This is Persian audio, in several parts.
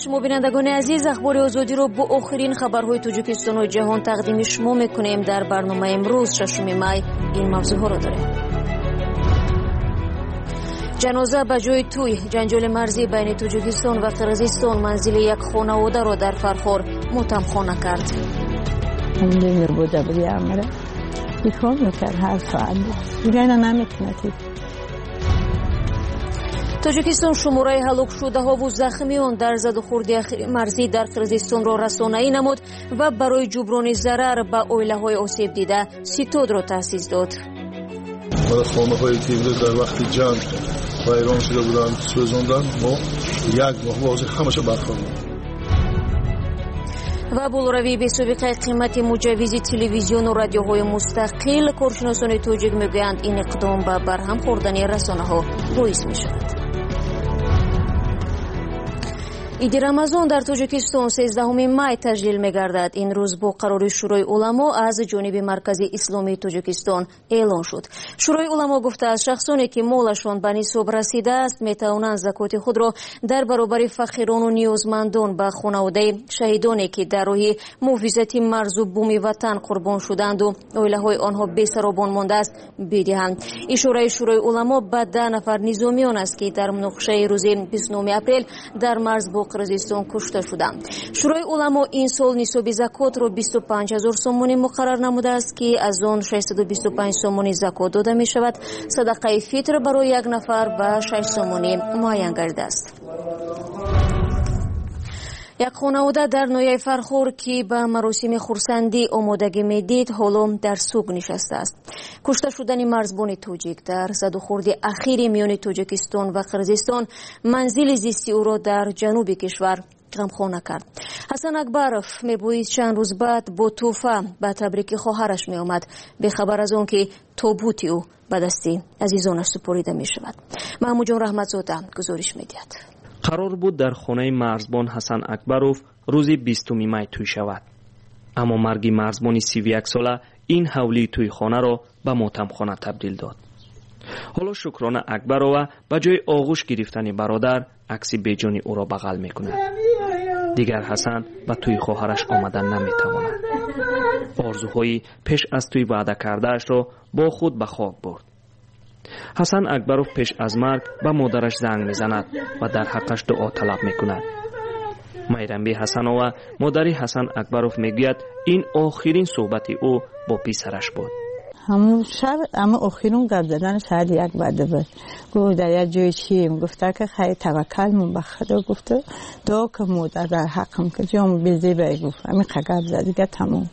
شما بینندگان عزیز، اخبار آزادی رو با آخرین خبرهای تاجیکستان و جهان تقدیم شما میکنیم. در برنامه امروز 6 می این موضوعها را داریم. جنازه به جای توی، جنجال مرزی بین تاجیکستان و قرقیزستان منزل یک خانواده را در فرخار متهمخانه کرد. تاجیکستان شماره هلاک شده ها و زخمیان در زد و خورد اخیر مرزی در قرقیزستان را رسانه‌ای نمود و برای جبران ضرر به عائله های آسیب دیده ستاد را تأسیس داد. خانه های تیوره در وقت جنگ ویران شده بودند سوزاندن، ما یک ماه واضح همش برخواردیم. و بولروی به سابقه قیمت مجوز تلویزیون و رادیوهای مستقل، کارشناسان توجیک میگویند این اقدام به برهم خوردن رسانه ها باعث می شود. عید رمضان در تاجیکستان 13 می تجلیل می‌گردد. این روز با قرار شورای علما از جانب مرکز اسلامی تاجیکستان اعلان شد. شورای علما گفته است شخصانی که مالشان به نصاب رسیده است میتوانند زکات خود را در برابر فقیران و نیازمندان به خانواده شهیدانی که در راه محافظت مرز و بوم وطن قربان شدند و عائله‌های آنها بی‌سرابان مانده است بدهند. اشاره شورای علما به 10 نفر نظامیان است که در مناقشه روز 29 اپریل در مرز با قرقیزستان کشته شدند. شورای علما این سال نصاب زکات را 25000 سومانی مقرر نموده است که از آن 625 سومانی زکات داده می شود. صدقه فطر برای یک نفر به 6 سومانی معین گردیده است. یک خانواده در ناحیه فرخار که به مراسم خرسندی آمادگی میدید حالا در سوگ نشسته است. کشته شدن مرزبان تاجیک در زد و خورد اخیر میان تاجیکستان و قرقیزستان منزل زیستی او را در جنوب کشور غمخواره کرد. حسن اکبروف میگوید چند روز بعد با توفه به تبریک خواهرش می آمد به خبر از آن که تابوت او به دست عزیزانش سپرده می شود. محمود جان رحمتزاده گزارش میدهد. قرار بود در خانه مرزبان حسن اکبروف روز 20 می توی شود. اما مرگ مرزبان 31 ساله این حولی توی خانه را به ماتمخانه تبدیل داد. حالا شکرانه اکبرova به جای آغوش گرفتن برادر عکس بیجانی او را بغل می کند. دیگر حسن به توی خواهرش آمدن نمی تواند. آرزوهایی پیش از توی وعده کردهش را با خود به خاک برد. حسن اکبروف پیش از مرگ به مادرش زنگ میزند و در حقش دعا طلب میکند. میرنبی حسنova مادر حسن اکبروف میگوید این آخرین صحبت او با پسرش بود. همون شب اما آخرین گپ زدن ساعت 1 بعد بود. گفت در یک جای چیم؟ گفته که خیلی توکل به خدا، گفته دعا که مادر در حقم که جام بیزی گفت همین گپ زد دیگه تمام.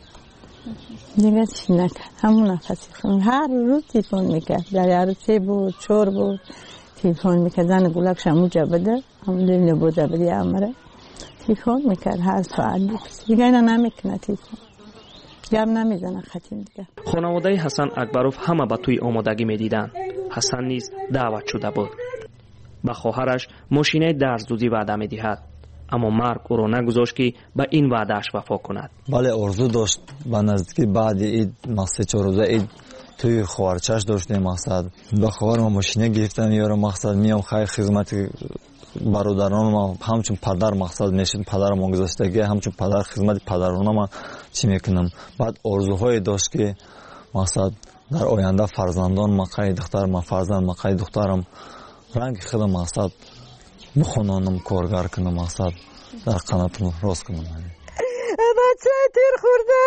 دیگه چی نکرد. همون نفسی خون هر روز تلفن میکرد. در عروسی بود، چور بود، تلفن میکرد. زن گلک شموجه بده، همون لیل بوده بدی امره تلفن میکرد هر ساعت. دیگه اینا نمیکنه، تلفن گپ نمیزنه ختم دیگه. خانواده حسن اکبروف همه به توی آمادگی میدیدند. حسن نیز دعوت شده بود. به خواهرش ماشینه درزدوزی وعده میدهد. اما مرگ او را نگذاشت که به این وعدهش وفا کند. بله آرزو داشت به نزدیکی بعد عید مقصد 4 روزه عید توی خواهرچش داشتیم. مقصد به خواهر ما ماشینه گرفتم یارو مقصد میام خیر خدمت برادران ما همچون پدر مقصد میشد پدر ما گذاشتگی همچون پدر خدمت پدران ما چی میکنم. بعد آرزوهای داشت که مقصد در آینده فرزندان مقای دختر ما فرزند مقای دخترم رنگ خودم مقصد بخونانم کارگر کنم مقصد در قناتم راست کنم. بچه تیر خورده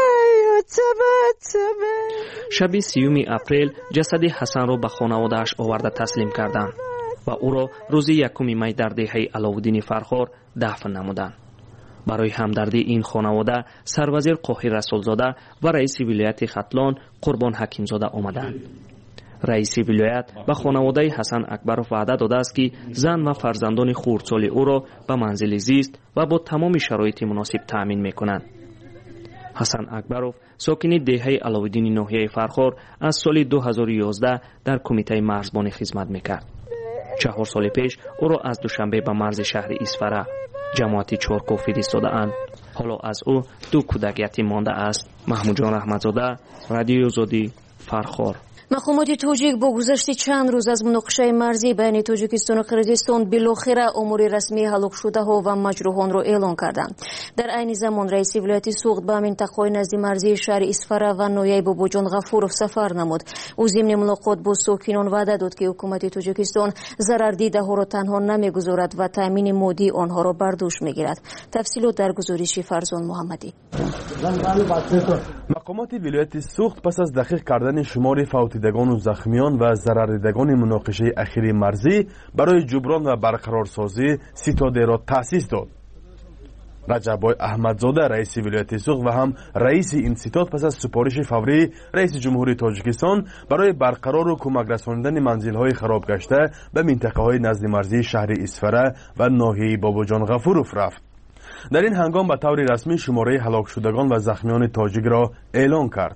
بچه شب 30 اپریل جسد حسن را به خانواده‌اش آورده تسلیم کردند و او را روز 1 می در دهه علاءالدین فرخار دفن نمودند. برای همدردی این خانواده سروزیر قاهر رسولزاده و رئیس ولایت ختلان قربان حکیمزاده آمدند. رئیس ولایت به خانواده حسن اکبروف وعده داده است که زن و فرزندان خردسال او را به منزل زیست و با تمام شرایط مناسب تأمین می‌کنند. حسن اکبروف ساکن دهه علاءالدین ناحیه فرخار از سال 2011 در کمیته مرزبانی خدمت می‌کرد. 4 سال پیش او را از دوشنبه به مرز شهر اسفره جماعت چارکو فرستاده‌اند. حالا از او 2 کودک یتیم مانده است. محمود جان رحمتزاده، رادیو آزادی، فرخار. مقامات توجیک با گذشت چند روز از مناقشه مرزی بین تاجیکستان و قرقیزستان بالاخره امور رسمی هلاک شده ها و مجروحان را اعلان کردند. در عین زمان رئیس ولایت سوخت به منطقه نزد مرزی شهر اسفره و ناحیه باباجان غفورов سفر نمود. او ضمن ملاقات با ساکنان وعده داد که حکومت تاجیکستان ضرردیده ها را تنها نمیگذارد و تامین مادی آنها را بر دوش میگیرد. تفصیلات در گزارش فرزان محمدی. مقامات ولایت سوخت پس از دقیق کردن شمار فوتیدگان و زخمیان و ضرردیدگان مناقشه اخیر مرزی برای جبران و برقرارسازی ستاده را تأسیس داد. رجبای احمدزاده رئیس ولایت سوخت و هم رئیس این ستاد پس از سپارش فوری رئیس جمهوری تاجیکستان برای برقرار و کمک رساندن منزل‌های خراب گشته به منطقه‌های نزد مرزی شهر اسفره و ناحیه باباجان غفورов رفت. در این هنگام به طور رسمی شماره هلاک شدگان و زخمیان تاجیک را اعلان کرد.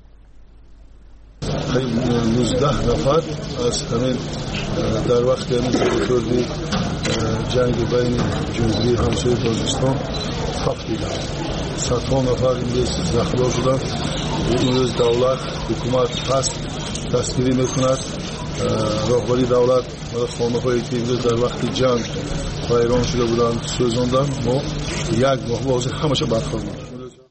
19 نفر از همین در وقت همین جنگ بین جمهوری همسایه تاجیکستان فقط دیدند. صدها نفر امروز زخمی شدند. امروز دولت حکومت دستگیری میکند. راهبری دولت خانه‌هایی که امروز در وقت جنگ ویران شده بودند سوزاندن. ما یک ماه واضح همشه برخوردیم.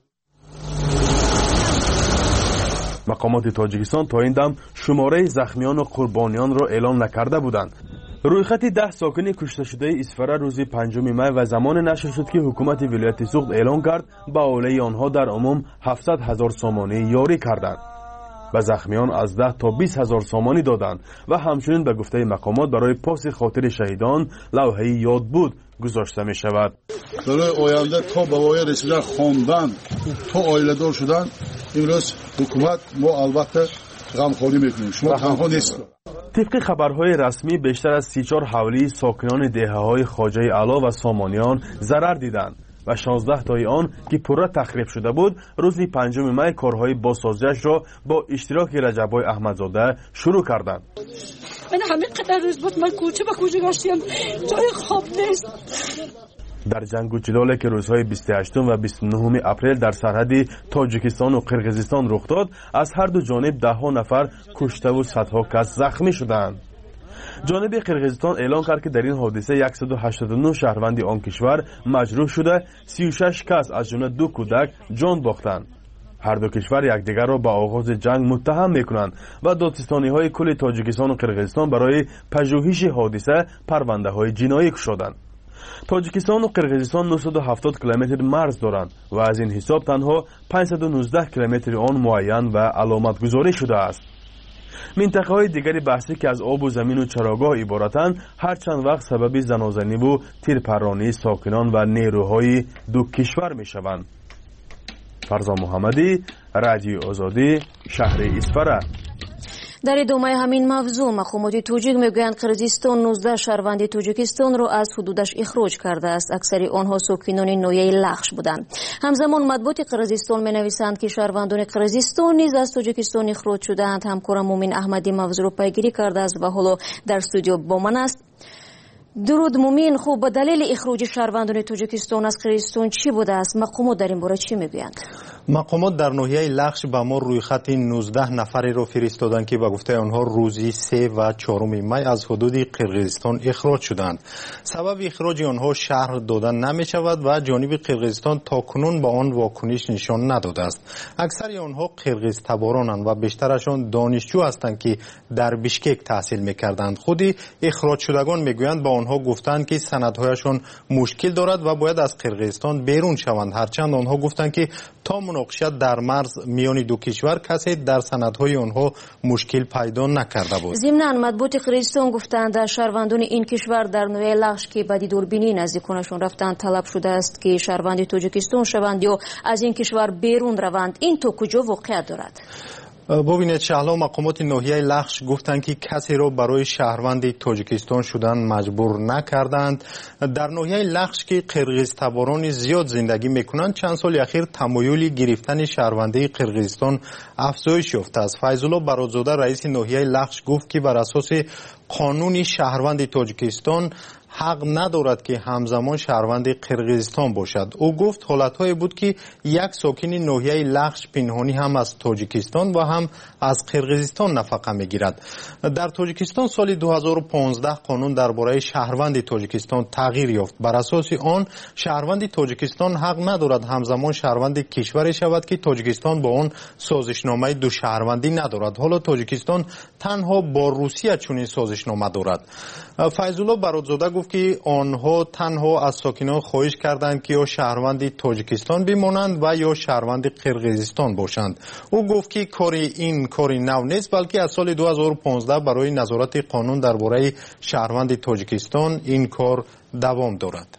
مقامات تاجیکستان تا این دم شماره زخمیان و قربانیان را اعلان نکرده بودند. رویخط 10 ساکن کشته شده اسفره روز 5 می و زمان نشر شد که حکومت ولایت سوخت اعلان کرد به اولیه آنها در عموم 700,000 سامانی یاری کردند و زخمیان از 10 تا 20,000 سامانی دادند و همچنین به گفته مقامات برای پاس خاطر شهیدان لوحه یاد بود گذاشته می شود. برای آینده تا به وای رسیدن خواندن تا عائله‌دار شدن امروز حکومت ما البته غمخواری میکنیم. شما تنها نیست. طبق خبرهای رسمی بیشتر از 34 حولی ساکنان دهه‌های خواجه علا و سامانیان ضرر دیدند و 16 تای آن که پره تخریب شده بود روز 5 می کارهای بازسازیش را با اشتراک رجبای احمدزاده شروع کردند. من همین قدر روز بود من کوچه به کوچه گشتیم جای خواب نیست. در جنگ و جدالی که روزهای 28 و 29 اپریل در سرحد تاجیکستان و قرقیزستان رخ داد از هر دو جانب 10 نفر کشته و صدها کس زخمی شدند. جانب قرقیزستان اعلان کرد که در این حادثه 189 شهروند آن کشور مجروح شده، 36 کس از جمله 2 کودک جان باختند. هر دو کشور یکدیگر را به آغاز جنگ متهم میکنند و دادستانی‌های کل تاجیکستان و قرقیزستان برای پژوهش حادثه پرونده‌های جنایی گشودند. تاجیکستان و قرقیزستان 970 کیلومتر مرز دارند و از این حساب تنها 519 کیلومتر آن معین و علامت گذاری شده است. منطقه های دیگری بحثی که از آب و زمین و چراگاه عبارتند هر چند وقت سبب زنازنی و تیرپرانی ساکنان و نیروهای دو کشور می شوند. فرزان محمدی، رادیو آزادی، شهر اسفره. در ادامه همین موضوع مقامات توجیک میگویند قرقیزستان 19 شهروند تاجیکستان را از حدودش اخراج کرده است. اکثر آنها ساکنان ناحیه لخش بودند. همزمان مطبوعات قرقیزستان مینویسند که شهروندان قرقیزستان نیز از تاجیکستان اخراج شدند. همکارم مومن احمدی موضوع را پیگیری کرده است و حالا در استودیو با من است. درود مومن، خوب به دلیل اخراج شهروندان تاجیکستان از قرقیزستان چی بوده است؟ مقامات در این باره چی میگویند؟ مقامات در ناحیه لخش به ما روی خط 19 نفری را فرستادند که به گفته آنها روزی 3 و 4 می از حدود قرقیزستان اخراج شدند. سبب اخراج آنها شرح دادن نمی شود و جانب قرقیزستان تا کنون با آن واکنش نشان نداده است. اکثر آنها قرقیز تبارانند و بیشترشان دانشجو هستند که در بشکک تحصیل میکردند. خودی اخراج شدگان میگویند با آنها گفتند که سندهایشان مشکل دارد و باید از قرقیزستان بیرون شوند. هرچند آنها گفتند که تا مناقشه در مرز میان دو کشور کسی در سندهای آنها مشکل پیدا نکرده بود. ضمناً مطبوعات قرقیزستان گفتند شهروندان این کشور در ناحیه لخش که به دوربینی نزدیکانشان رفتند طلب شده است که شهروند تاجیکستان شوند یا از این کشور بیرون روند. این تا کجا واقعیت دارد؟ ببینید شهلا مقامات ناحیه لخش گفتند که کسی را برای شهروند تاجیکستان شدن مجبور نکردند. در ناحیه لخش که قرقیز تباران زیاد زندگی میکنند چند سال اخیر تمایل گرفتن شهروندی قرقیزستان افزایش یافته است. فیض‌الله برادزاده رئیس ناحیه لخش گفت که بر اساس قانون شهروند تاجیکستان حق ندارد که همزمان شهروند قرقیزستان باشد. او گفت حالت‌هایی بود که یک ساکن ناحیه لخش پنهانی هم از تاجیکستان و هم از قرقیزستان نفقه می‌گیرد. در تاجیکستان سال 2015 قانون درباره شهروند تاجیکستان تغییر یافت. بر اساس آن شهروند تاجیکستان حق ندارد همزمان شهروند کشوری شود که تاجیکستان با آن سازشنامه دو شهروندی ندارد. حالا تاجیکستان تنها با روسیه چنین سازشنامه دارد. فیض‌الله برادزاده گفت که آنها تنها از ساکنان خواهش کردند که یا شهروند تاجیکستان بمانند و یا شهروند قرقیزستان باشند. او گفت که کاری نو نیست، بلکه از سال 2015 برای نظارت قانون درباره شهروند تاجیکستان این کار دوام دارد.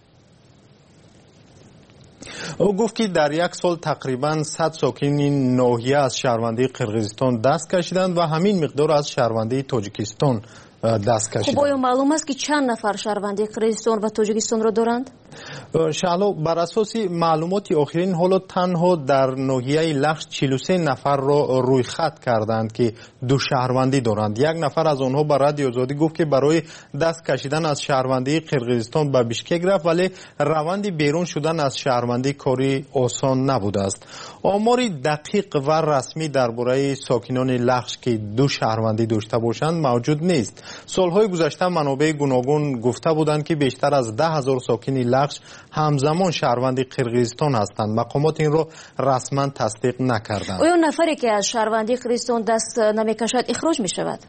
او گفت که در یک سال تقریباً 100 ساکن ناحیه از شهروندی قرقیزستان دست کشیدند و همین مقدار از شهروندی تاجیکستان دست کشیدند. خب آیا معلوم است که چند نفر شهروندی قرقیزستان و تاجیکستان را دارند؟ شعلا بر اساس معلومات آخرین حالا تنها در ناحیه لخش 43 نفر را روی خط کردند که دو شهروندی دارند. یک نفر از آنها به رادیو آزادی گفت که برای دست کشیدن از شهروندی قرقیزستان به بیشکک رفت، ولی روند بیرون شدن از شهروندی کاری آسان نبوده است. آمار دقیق و رسمی درباره ساکنان لخش که دو شهروندی داشته باشند موجود نیست. سالهای گذشته منابع گوناگون گفته بودند که بیشتر از 10,000 ساکن لخش همزمان شهروند قرقیزستان هستند. مقامات این را رسما تصدیق نکردند. آیا نفری که از شهروندی قرقیزستان دست نمیکشد اخراج می شود؟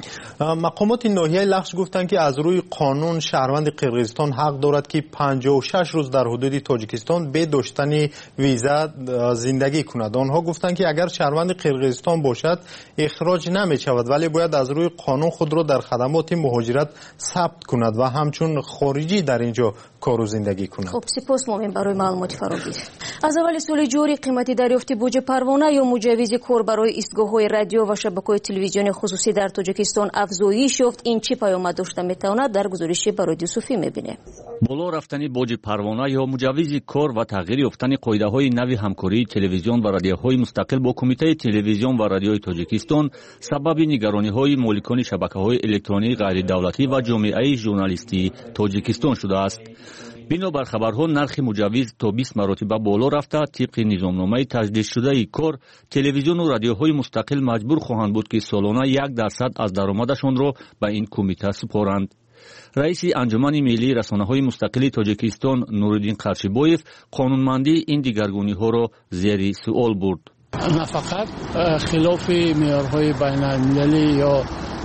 مقامات ناحیه لخش گفتند که از روی قانون شهروند قرقیزستان حق دارد که 56 روز در حدود تاجیکستان به داشتن ویزا زندگی کند. آنها گفتند که اگر شهروند قرقیزستان باشد اخراج نمی شود، ولی باید از روی قانون خود را در خدمات مهاجرت ثبت کند و همچون خارجی در اینجا کار و زندگی کند. خب سپاس مومن برای معلومات فراگیر. از اول سال جاری قیمت دریافت بودجه پروانه یا مجوز کار برای ایستگاه‌های رادیو و شبکه‌های تلویزیون خصوصی در تاجیکستان افزایش یافت. این چه پیامد داشته میتواند در گزارش برای یوسفی میبینه. بالا رفتن بودجه پروانه یا مجوز کار و تغییر یافتن قاعده‌های نوی همکاری تلویزیون و رادیوهای مستقل با کمیته تلویزیون و رادیوی تاجیکستان سبب نگرانی‌های مالکان شبکه‌های الکترونیک غیر دولتی و جامعه ژورنالیستی تاجیکستان شده است. بنابر خبرها نرخ مجوز تا 20 مرتبه بالا رفته. طبق نظامنامه تجدید شده کار تلویزیون و رادیوهای مستقل مجبور خواهند بود که سالانه 1% از درآمدشان را به این کمیته سپارند. رئیس انجمن ملی رسانه‌های مستقل تاجیکستان نورالدین قرشیبویف قانونمندی این دیگرگونی‌ها را زیر سوال برد. نه فقط خلاف معیارهای بین‌المللی یا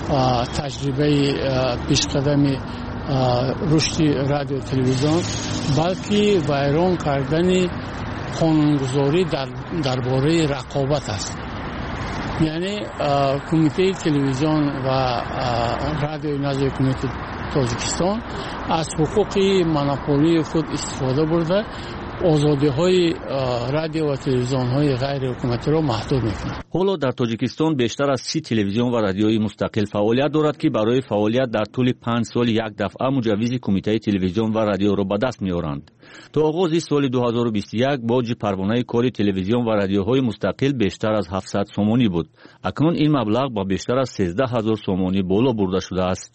تجربه پیشقدم رشد رادیو تلویزیون، بلکه ویران کردن قانونگذاری درباره رقابت است. یعنی کمیته تلویزیون و رادیو نزد کمیته تاجیکستان از حقوق مونوپولی خود استفاده برده آزادی‌های رادیو و تلویزیون‌های غیر حکومتی را محدود می‌کند. حالا در تاجیکستان بیشتر از 30 تلویزیون و رادیوی مستقل فعالیت دارد که برای فعالیت در طول 5 سال یک دفعه مجوز کمیته تلویزیون و رادیو را به دست می‌آورند. تا آغاز سال 2021 بودجه پروانه کار تلویزیون و رادیوهای مستقل بیشتر از 700 سومانی بود. اکنون این مبلغ با بیشتر از 13000 سومانی بالا برده شده است.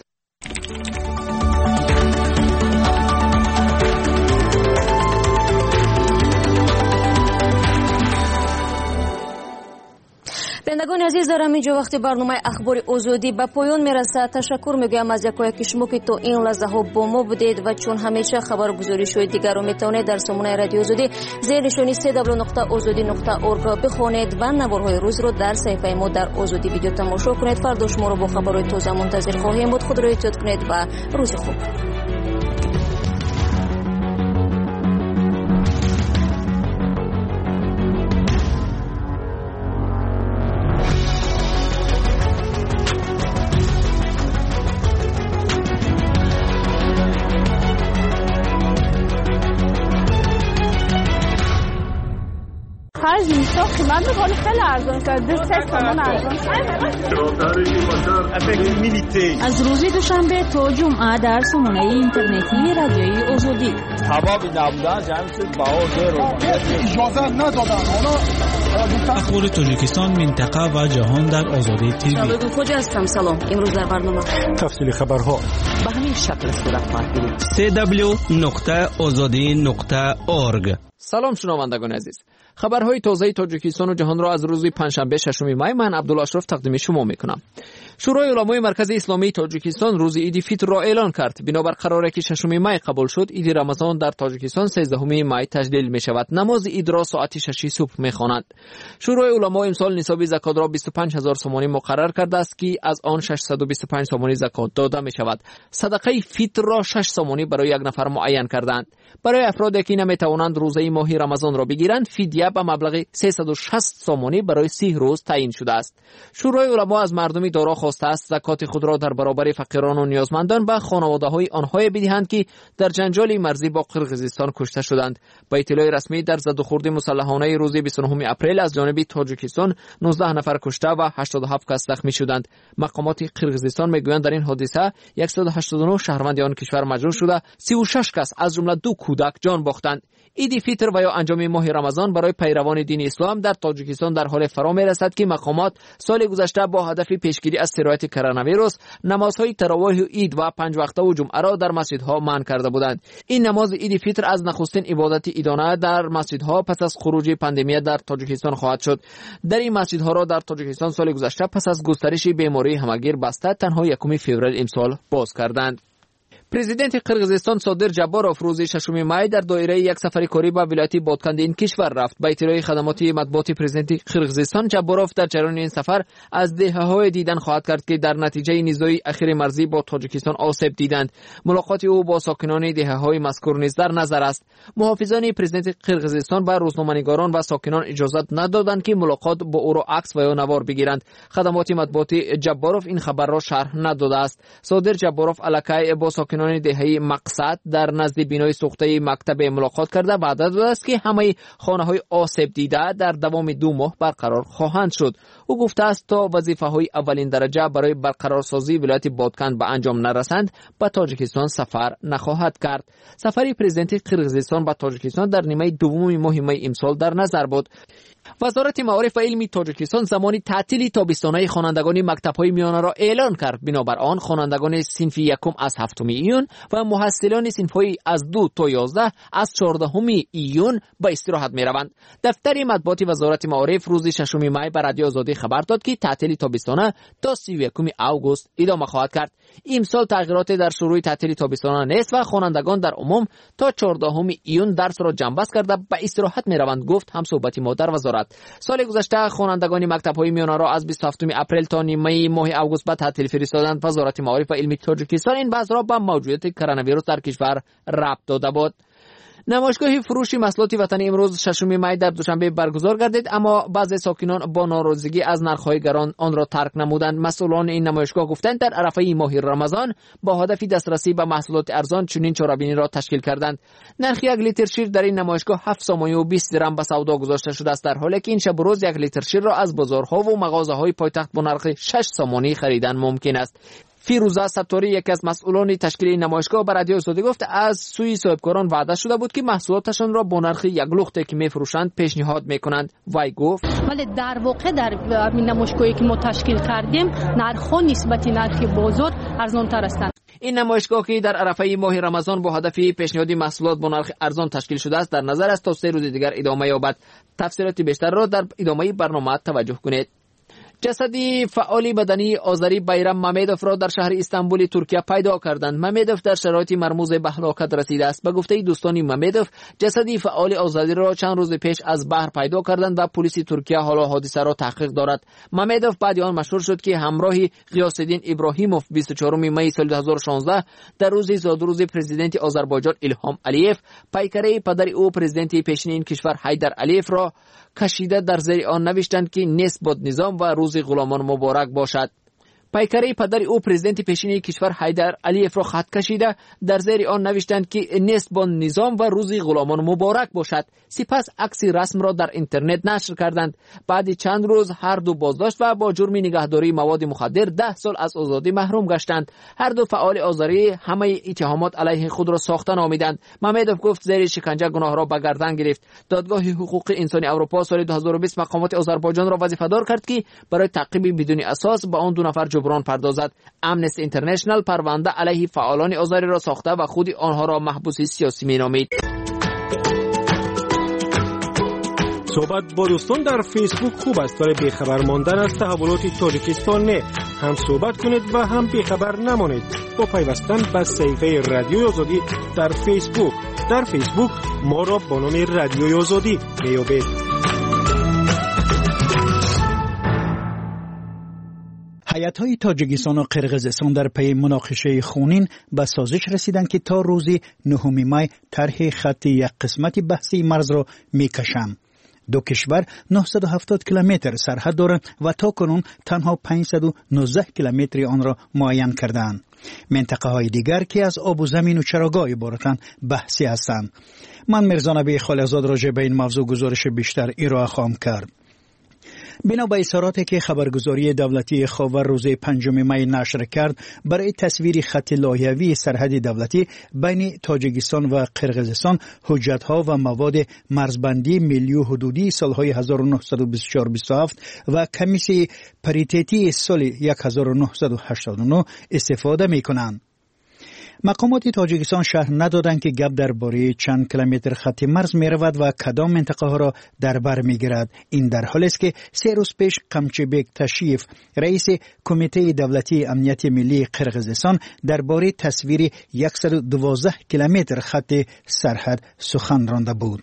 بینندگان عزیز، در همینجا وقتی برنامه اخبار آزادی به پایان میرسد. تشکر میگویم از یکایک شما که تا این لحظه ها با ما بودید و چون همیشه خبرگزاری‌های دیگر را میتونید در سامانه رادیو آزادی زیر نشانی www.azadi.org بخوانید و نوارهای روز را در صفحه ما در آزادی ویدیو تماشا کنید. فردا شما را با خبرهای تازه منتظر خواهیم بود. خود را احتیاط کنید و روز خوب. هر زمستان بنده بالا خیلی ارزان کرد 3 تومان ارزان از روز دوشنبه تا جمعه در سامانه اینترنتی رادیوی آزادی اخبار تاجیکستان، منطقه و جهان در آزادی تیوی. کجا هستم؟ سلام. امروز در برنامه تفصیل خبرها به همین شکل صورت خواهد گرفت. www.azadi.org. سلام شنوندگان عزیز. خبرهای تازه تاجیکستان و جهان را از روز پنجشنبه 6 می من عبدالاشرف تقدیم شما میکنم. شورای علمای مرکز اسلامی تاجیکستان روز عید فیتر را اعلان کرد. بنابر قراری که 6 می قبول شد، عید رمضان در تاجیکستان 13 می تجلیل می شود. نماز عید را ساعت 6 صبح می خوانند. شورای علما امسال نصاب زکات را 25000 سومانی مقرر کرده است که از آن 625 سومانی زکات داده می شود. صدقه فیتر را 6 سومانی برای یک نفر معین کردند. برای افرادی که نمی توانند روزه ماه رمضان را بگیرند، فدیه به مبلغ 360 سومانی برای 30 روز تعیین شده است. شورای علما از مردمی دارا خواسته است زکات خود را در برابر فقیران و نیازمندان به خانواده‌های آنها بدهند که در جنجال مرزی با قرقیزستان کشته شدند. با اطلاع رسمی در زد و خورد مسلحانه روز 29 اپریل از جانب تاجیکستان 19 نفر کشته و 87 کس زخمی شدند. مقامات قرقیزستان میگویند در این حادثه 189 شهروند آن کشور مجروح شده، 36 کس از جمله 2 کودک جان باختند. عید فیتر و یا انجام ماه رمضان برای پیروان دین اسلام در تاجیکستان در حال فرا میرسد که مقامات سال گذشته با هدف پیشگیری از سرایت کرونا ویروس نمازهای تراویح و عید و 5 وقته و جمعه را در مسجدها منع کرده بودند. این نماز عید فیتر از نخستین عبادت عیدانه در مسجدها پس از خروج پاندمی در تاجیکستان خواهد شد. در این مسجدها را در تاجیکستان سال گذشته پس از گسترش بیماری همگیر بسته تنها 1 فوریه امسال باز کردند. پرزیدنت قرقیزستان صادر جباروف روز 6 می در دایره یک سفر کاری به ولایت بادکند این کشور رفت. با اطلاع خدمات مطبوعاتی پرزیدنت قرقیزستان، جباروف در جریان این سفر از دهه‌های دیدن خواهد کرد که در نتیجه نزاع اخیر مرزی با تاجیکستان آسیب دیدند. ملاقات او با ساکنان دهه‌های مذکور نیز در نظر است. محافظان پرزیدنت قرقیزستان به روزنامه‌نگاران و ساکنان اجازه ندادند که ملاقات با او را عکس و یا نوار بگیرند. خدمات مطبوعاتی جباروف این خبر را شرح نداده است. صادر جباروف علاقه با ساکنان دهه مقصد در نزد بینای سوخته مکتب ملاقات کرده و وعده داده است که همه خانه‌های آسیب دیده در دوام 2 ماه برقرار خواهند شد. او گفته است تا وظیفه‌های اولین درجه برای برقرارسازی ولایت بادکند به انجام نرسند به تاجیکستان سفر نخواهد کرد. سفر پرزیدنت قرقیزستان به تاجیکستان در نیمه دوم ماه می امسال در نظر بود. وزارت معارف و علم تاجیکستان زمان تعطیل تابستانه خوانندگان مکتب‌های میانه را اعلان کرد. بنابر آن خوانندگان صنف یکم از 7 ایون و محصلان صنف‌های از 2 تا 11 از 14 ایون به استراحت می‌روند. دفتر مطبوعات وزارت معارف روز 6 می به رادیو آزادی خبر داد که تعطیل تابستانه تا 31 آگوست ادامه خواهد کرد. امسال تغییرات در شروع تعطیل تابستانه نیست و خوانندگان در عموم تا 14 ایون درس را جنببست کرده به استراحت می‌روند، گفت همصحبتی ما در وزارت. سال گذشته خوانندگان مکتب‌های میانه را از 27 اپریل تا نیمه ماه آگوست به تعطیل فرستادند. وزارت معارف و علم تاجیکستان این بحث را به موجودیت کرونا ویروس در کشور ربط داده بود. نمایشگاه فروش محصولات وطنی امروز 6 می در دوشنبه برگزار گردید، اما بعضی ساکنان با ناراضگی از نرخ‌های گران آن را ترک نمودند. مسئولان این نمایشگاه گفتند در عرفه ماه رمضان با هدف دسترسی به محصولات ارزان چنین چاره‌بینی را تشکیل کردند. نرخ 1 لیتر شیر در این نمایشگاه 7 سومانی و 20 درم به سودا گذاشته شده است، در حالی که این شب و روز 1 لیتر شیر را از بازارها و مغازه‌های پایتخت با نرخ 6 سومانی خریدن ممکن است. فیروزه ستاری یک از مسئولان تشکیل این نمایشگاه به رادیو آزادی گفت از سوی صاحبکاران وعده شده بود که محصولاتشان را با نرخ 1 لختی که میفروشند پیشنهاد میکنند. وی گفت ولی در واقع در این نمایشگاهی که ما تشکیل کردیم نرخ‌ها نسبت نرخ بازار ارزان‌تر هستند. این نمایشگاه که در عرفه ماه رمضان با هدف پیشنهاد محصولات با نرخ ارزان تشکیل شده است در نظر است تا 3 روز دیگر ادامه یابد. تفصیلات بیشتر را در ادامه برنامه توجه کنید. جسدی فعال بدنی آذری بیرم ممدوف را در شهر استانبول ترکیه پیدا کردند. ممدوف در شرایط مرموز به هلاکت رسیده است. به گفته دوستان ممدوف، جسدی فعال آذری را چند روز پیش از بحر پیدا کردند و پلیس ترکیه حالا حادثه را تحقیق دارد. ممدوف بعد آن مشهور شد که همراه غیاث‌الدین ابراهیموف 24 می سال 2016 در روز زادروز پرزیدنت آذربایجان ایلهام علیف پیکره پدر او پرزیدنت پیشین این کشور حیدر علیف را کشیده در زیر آن نوشتند که نسبت نظام و روز غلامان مبارک باشد. پیکره پدر او پرزیدنت پیشینی کشور حیدر علیف را خط کشیده در زیر آن نوشتند که نیست با نظام و روزی غلامان مبارک باشد. سپس عکس رسم را در اینترنت نشر کردند. بعد چند روز هر دو بازداشت و با جرم نگهداری مواد مخدر 10 سال از آزادی محروم گشتند. هر دو فعال آزاری همه اتهامات علیه خود را ساخته نامیدند. ممدوف گفت زیر شکنجه گناه را به گردن گرفت. دادگاه حقوق انسانی اروپا سال 2020 مقامات آذربایجان را وظیفه‌دار کرد که برای تعقیب بدون اساس به آن دو نفر جبران پردازد. امنستی اینترنشنال پرونده علیه فعالان آزاری را ساخته و خود آنها را محبوس سیاسی مینامید. صحبت با دوستان در فیسبوک خوب است، برای بیخبر ماندن از تحولات تاجیکستان نه. هم صحبت کنید و هم بیخبر نمانید با پیوستن به صفحه رادیوی آزادی در فیسبوک. در فیسبوک ما را با نام رادیوی آزادی میابید. هیئت‌های تاجیکستان و قرقیزستان در پی مناقشه خونین به سازش رسیدند که تا روز 9 می طرح خط یک قسمت بحثی مرز را میکشند. دو کشور 970 کیلومتر سرحد دارند و تا کنون تنها 519 کیلومتر آن را معین کردند. منطقه های دیگر که از آب و زمین و چراگاه عبارتند بحثی هستند. من مرزا نبی خالقزاد راجع به این موضوع گزارش بیشتر ارائه خواهم کرد. بنا به اظهاراتی که خبرگزاری دولتی خاور روز 5 می نشر کرد، برای تصویر خط لایحه‌ای سرحد دولتی بین تاجیکستان و قرقیزستان حجت‌ها و مواد مرزبندی ملی و حدودی سالهای 1924-27 و کمیسیون پریتیتی سال 1989 استفاده می‌کنند. مقامات تاجیکستان شرح ندادند که گپ درباره چند کیلومتر خط مرز می رود و کدام منطقه ها را در بر می گیرد. این در حالی است که 3 روز پیش قمچبک تشیف رئیس کمیته دولتی امنیت ملی قرقیزستان درباره تصویر 112 کیلومتر خط سرحد سخن رانده بود.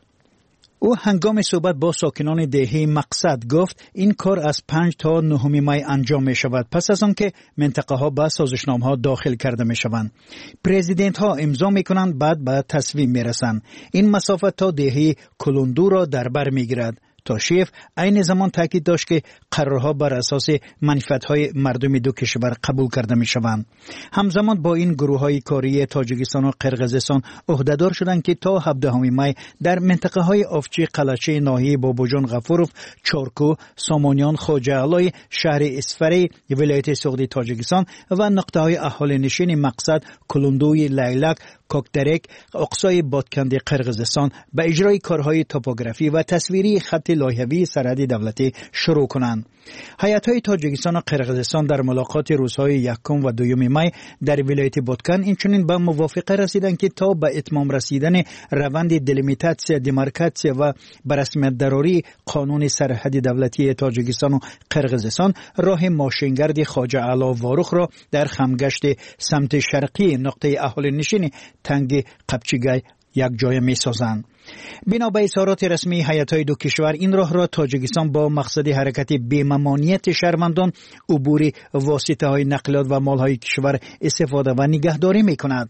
او هنگام صحبت با ساکنان دهه مقصد گفت این کار از 5 تا 9 می انجام می شود، پس از آن که منطقه ها به سازشنامه ها داخل کرده می شوند. پرزیدنت ها امضا می کنند، بعد به تصویب می رسند. این مسافت تا دهه کلوندو را در بر می گیرد. تاشیف عین زمان تاکید داشت که قرارها بر اساس منفعت‌های مردم دو کشور قبول کرده می‌شوند. همزمان با این گروه‌های کاری تاجیکستان و قرقیزستان عهده‌دار شدند که تا 17 می در منطقه‌های آفچی قلچه ناحیه بابوجان غفوروف، چارکو، سامانیان، خواجه علای، شهر اسفری ولایت سعودی تاجیکستان و نقطه‌های اهالی نشین مقصد، کلوندوی، لیلک، کوکترک، اقصای بادکند قرقیزستان به اجرای کارهای توپوگرافی و تصویری خط لایحه‌ای سرحد دولتی شروع کنند. هیئت‌های تاجیکستان و قرقیزستان در ملاقات روزهای 1 و 2 می در ولایت بادکن اینچنین به موافقه رسیدند که تا به اتمام رسیدن روند دلیمیتاسیا، دیمارکاسیا و به رسمیت دراری قانون سرحد دولتی تاجیکستان و قرقیزستان راه ماشینگرد خواجه علا واروخ را در خمگشت سمت شرقی نقطه اهالی نشین تنگ قبچیگای یک جای می سازند. بنا به اظهارات رسمی هیئت‌های دو کشور این راه را تاجیکستان با مقصد حرکت بی‌ممانعیت شهروندان، عبور واسطه‌های نقلیات و مال‌های کشور استفاده و نگهداری می‌کند.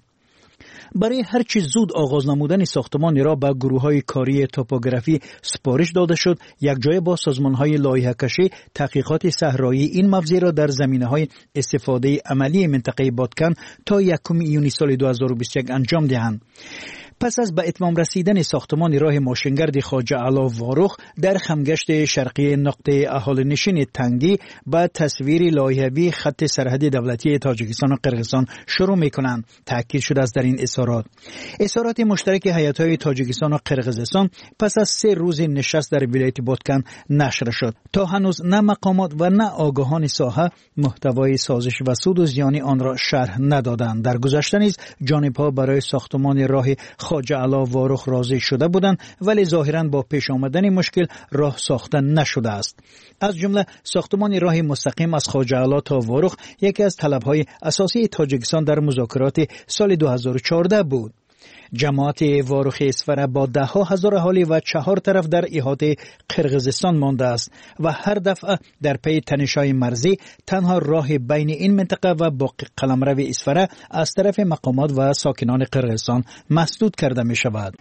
برای هر چیز زود آغاز نمودن ساختمان را به گروه‌های کاری توپوگرافی سپارش داده شد. یک جای با سازمان‌های لایحه‌کشی تحقیقات صحرایی این موضوع را در زمینه‌های استفاده عملی منطقه بادکن تا 1 یونیو سال 2021 انجام دهند. پس از به اتمام رسیدن ساختمان راه ماشینگرد خواجه علا واروخ در خمگشت شرقی نقطه اهالی نشین تنگی با تصویر لایحه‌ای خط سرحد دولتی تاجیکستان و قرقیزستان شروع می‌کنند. تاکید شده است در این اظهارات مشترک هیئت‌های تاجیکستان و قرقیزستان پس از 3 روز نشست در ولایت بادکن نشر شد. تا هنوز نه مقامات و نه آگاهان ساحه محتوای سازش و سود و زیان آن را شرح ندادند. در گذشته نیز جانب‌ها برای ساختمان راه خواجه علا واروخ راضی شده بودند، ولی ظاهراً با پیش آمدن مشکل راه ساخته نشده است. از جمله ساختمان راه مستقیم از خواجه علا تا واروخ یکی از طلب‌های اساسی تاجیکستان در مذاکرات سال 2014 بود. جماعت واروخ اسفره با 10,000 اهالی و 4 طرف در احاطه قرقیزستان مانده است و هر دفعه در پی تنش‌های مرزی تنها راه بین این منطقه و باقی قلمرو اسفره از طرف مقامات و ساکنان قرقیزستان مسدود کرده می شود.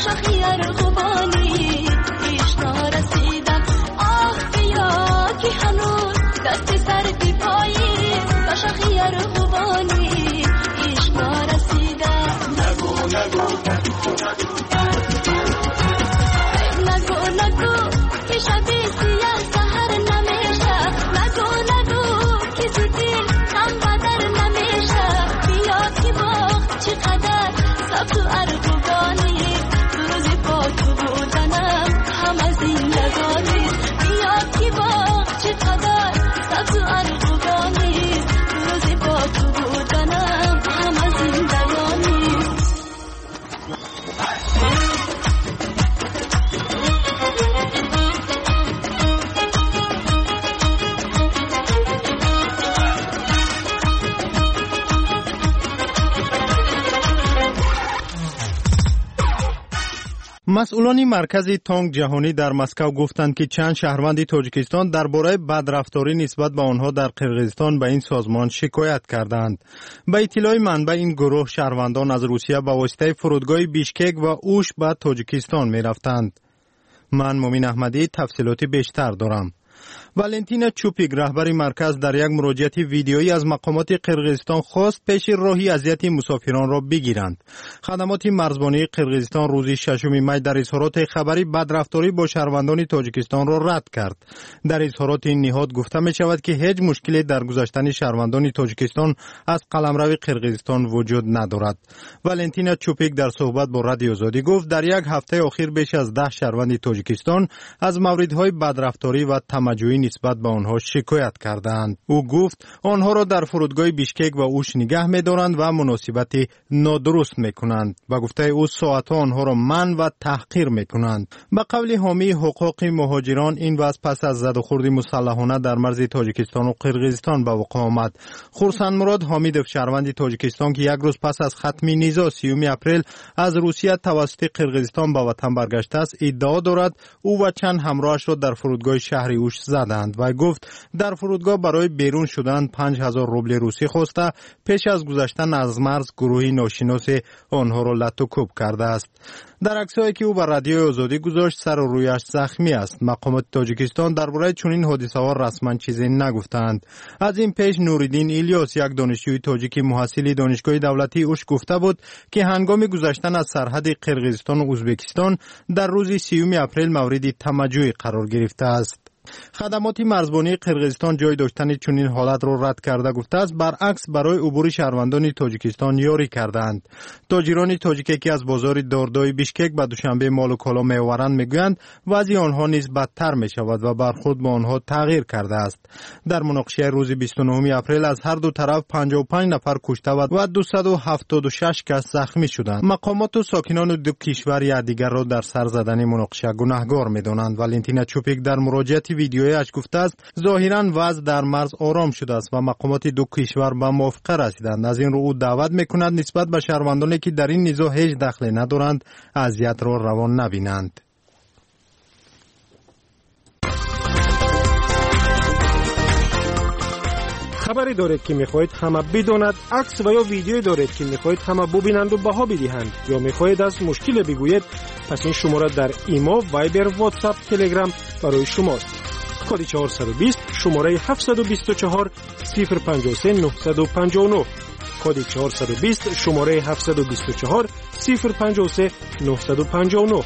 شاخی ارغوانی پیش نرسیدم آه بیا که هنوز دست سردی پایی با شاخی ارغوانی پیش نرسیدم نگو که شبی سیاه سهر نمیشه نگو که زودی هم بدر نمیشه بیا که باغ چقدر سبز و ارغوانی روزی با تو بودنم همه زندگانی بیا که باغ چقدر سبز و ارغوانی روزی با تو بودنم همه زندگانی مسئولان مرکز تانک جهانی در مسکو گفتند که چند شهروند تاجیکستان درباره بدرفتاری نسبت به آنها در قرقیزستان به این سازمان شکایت کردند. به اطلاع منبع این گروه شهروندان از روسیه به واسطه فرودگاه بیشکک و اوش به تاجیکستان می رفتند. من مومین احمدی تفصیلات بیشتر دارم. والنتینا چوپیک رهبر مرکز در یک مراجعه ویدیویی از مقامات قرقیزستان خواست پیش راهی اذیت مسافران را بگیرند. خدمات مرزبانی قرقیزستان روز 6 می در اظهارات خبری بدرفتاری با شهروندان تاجیکستان را رد کرد. در اظهارات این نهاد گفته می شود که هیچ مشکلی در گذشتن شهروندان تاجیکستان از قلمرو قرقیزستان وجود ندارد. والنتینا چوپیک در صحبت با رادیو آزادی گفت در یک هفته اخیر بیش از 10 شهروند تاجیکستان از موردهای بدرفتاری و تمجیدی نسبت به آنها شکایت کردند. او گفت آنها را در فرودگاه بیشکک و اوش نگه می‌دارند و مناسبت نادرست می‌کنند و گفته او ساعت‌ها آنها را منع و تحقیر می‌کنند. به قول حامی حقوق مهاجران این وضع پس از زد و خورد مسلحانه در مرز تاجیکستان و قرقیزستان به وقوع آمد. خورسند مراد حامیدوف شهروند تاجیکستان که یک روز پس از ختم نزاع 30 اپریل از روسیه توسط قرقیزستان به وطن برگشته است ادعا دارد او و چند همراهش را در فرودگاه شهر اوش زدند و گفت در فرودگاه برای بیرون شدن 5000 روبل روسی خواسته پیش از گذشتن از مرز گروهی ناشناس آنها را لطوکوب کرده است. در عکسایی که او بر رادیو آزادی گذاشت سر و رویش زخمی است. مقامات تاجیکستان درباره چنین حادثه‌ها رسما چیزی نگفتند. از این پیش نوریدین الیاس یک دانشجوی تاجیک محصل دانشگاه دولتی اوش گفته بود که هنگام گذشتن از سرحد قرقیزستان و ازبکستان در روز 30 اپریل مورد تمجید قرار گرفته است. خدمات مرزبانی قرقیزستان جای داشتن چنین حالت را رد کرده گفته است برعکس برای عبور شهروندان تاجیکستان یاری کردند. تاجران تاجیکی که از بازار داردای بیشکک به دوشنبه مال و کالا میورند میگویند وضع آنها نیز بدتر می شود و برخورد با آنها تغییر کرده است. در مناقشه روز 29 اپریل از هر دو طرف 55 نفر کشته و 276 کس زخمی شدند. مقامات و ساکنان دو کشور یکدیگر را در سر زدن مناقشه گناهکار می‌دانند. والنتینا چوپیک در مراجعه ویدیویش گفته است ظاهراً وضع در مرز آرام شده است و مقامات دو کشور به موافقه رسیدند. از این رو او دعوت می‌کند نسبت به شهروندانی که در این نزاع هیچ دخلی ندارند اذیت را روا نبینند. خبری دارید که میخواهید همه بداند، عکس و یا ویدیویی دارید که میخواهید همه ببینند و بها بدهند یا میخواهید از مشکل بگویید، پس این شماره در ایما، وایبر، واتساپ، تلگرام برای شماست. کد 420 شماره 724 053 959 کد 420 شماره 724 053 959.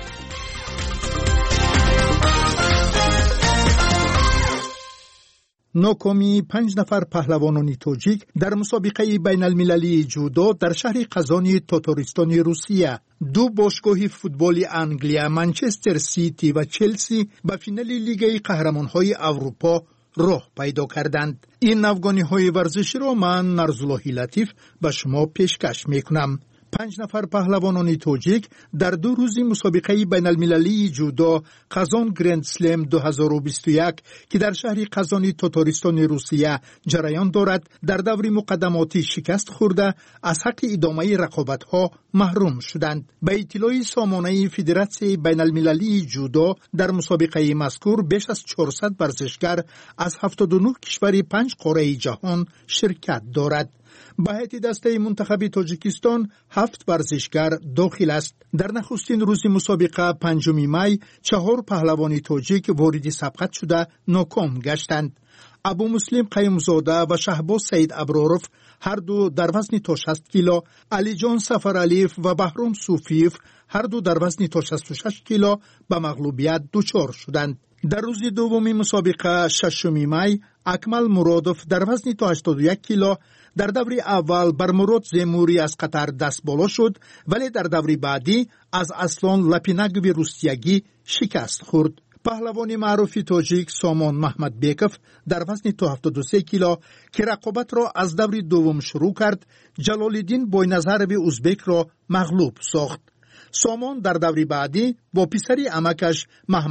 ناکامی 5 نفر پهلوانان تاجیک در مسابقه بین المللی جودو در شهر قزانی تاتارستان روسیه. دو باشگاه فوتبال انگلیا منچستر سیتی و چلسی به فینال لیگ قهرمان‌های اروپا راه پیدا کردند. این افغانی‌های ورزشی را من نرزاللهی لطیف به شما پیشکش می‌کنم. 5 نفر پهلوانان تاجیک در 2 روزی مسابقه بین المللی جودو قزان گرند سلم 2021 که در شهر قزانی تاتارستان روسیه جریان دارد در دور مقدماتی شکست خورده از حق ادامه رقابت‌ها محروم شدند. به اطلاع سامانه فدراسیون بین المللی جودو در مسابقه مذکور بیش از 400 ورزشگر از 79 کشور 5 قاره جهان شرکت دارد. به هیئت دسته منتخب تاجیکستان 7 ورزشگر داخل است. در نخستین روز مسابقه 5 می 4 پهلوان تاجیک وارد سبقت شده ناکام گشتند. ابو مسلم قیمزاده و شهباز سید ابرارف هر دو در وزن تا 60 کیلو، علی جان سفرعلیف و بهرام صوفیف هر دو در وزن تا 66 کیلو به مغلوبیت دچار شدند. در روز دوم مسابقه 6 می اکمل مرادف در وزن تا 81 کیلو در دور اول بر مراد زیموری از قطر دست بالا شد، ولی در دور بعدی از اصلان لپینگوی روستیگی شکست خورد. پهلوان معروف تاجیک سامان محمد بیکف در وزن تا 73 کیلو که رقابت را از دور دوم شروع کرد، جلال الدین بوینظروی ازبک را مغلوب ساخت. سامان در دور بعدی با پسری عمکش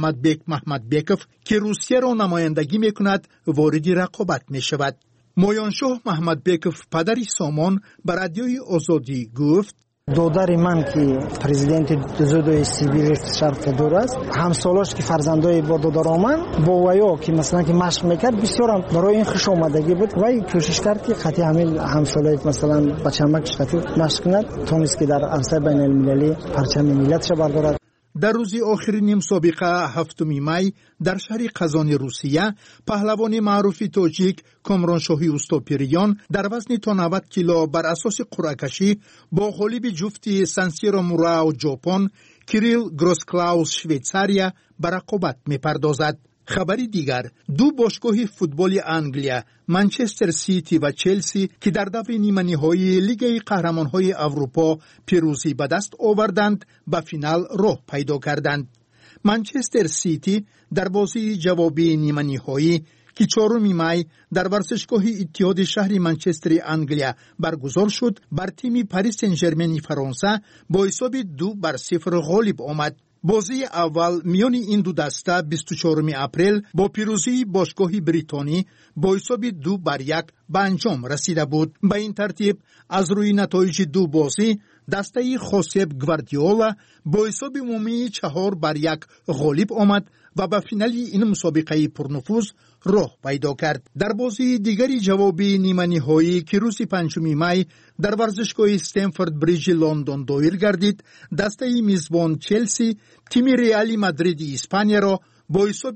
محمد بیکف که روسیه را نمایندگی میکند وارد رقابت می شود. مویانشاه محمد بیکف پدری سامان بر رادیوی آزادی گفت: دادر من که پرزیدنت زودوی سیبیر شرق دور است، همسالاش که فرزندای با دادر من با ویا که مثلا که مشق میکرد بسیار برای این خوش آمدگی بود. وای کوشش کرد که خطی همسالای مثلا بچه‌مکش خطی مشق کند تونست که در عرصه بین المللی پرچم ملتش بردارد. در روز آخرین مسابقه 7 می در شهر قزان روسیه پهلوان معروف تاجیک کامرانشاهی اوستاپیریان در وزن تا 90 کیلو بر اساس قرعه کشی با غالب جفتی سانسیرو موراو ژاپن کریل گروسکلاوس شویتساریا به رقابت می‌پردازد. خبری دیگر، دو باشگاه فوتبال انگلیا منچستر سیتی و چلسی که در دور نیمه نهایی لیگ قهرمان‌های اروپا پیروزی به دست آوردند به فینال راه پیدا کردند. منچستر سیتی در بازی جوابی نیمه نهایی که 4 می در ورزشگاه اتحاد شهر منچستر انگلیا برگزار شد بر تیم پاریس سن ژرمن فرانسه با حساب 2-0 غالب آمد. بازی اول میان این دو دسته 24 اپریل با پیروزی باشگاه بریتانی با حساب 2-1 به انجام رسیده بود. به این ترتیب از روی نتایج دو بازی دسته خوسپ گواردیولا با حساب عمومی 4-1 غالب آمد و به فینال این مسابقه پرنفوذ راه پیدا کرد. در بازی دیگری جوابی نیمه نهایی که روز 5 می در ورزشگاه استنفورد بریج لندن دایر گردید، دسته میزبان چلسی تیم ریال مادرید اسپانیا را با حساب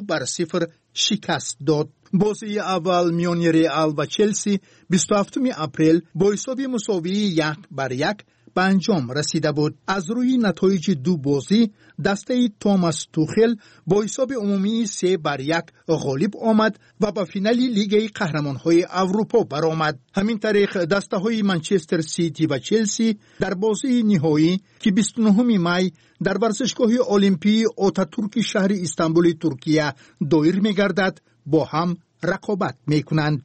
2-0 شکست داد. بازی اول میان ریال و چلسی 27 اپریل با حساب مساوی 1-1 به انجام رسیده بود. از روی نتایج دو بازی دسته توماس توخل با حساب عمومی 3-1 غالب آمد و به فینال لیگ قهرمان‌های اروپا برآمد. همین طریق دسته های منچستر سیتی و چلسی در بازی نهایی که 29 می در ورزشگاه المپی آتاتورک شهر استانبول ترکیه دایر می‌گردد با هم رقابت می‌کنند.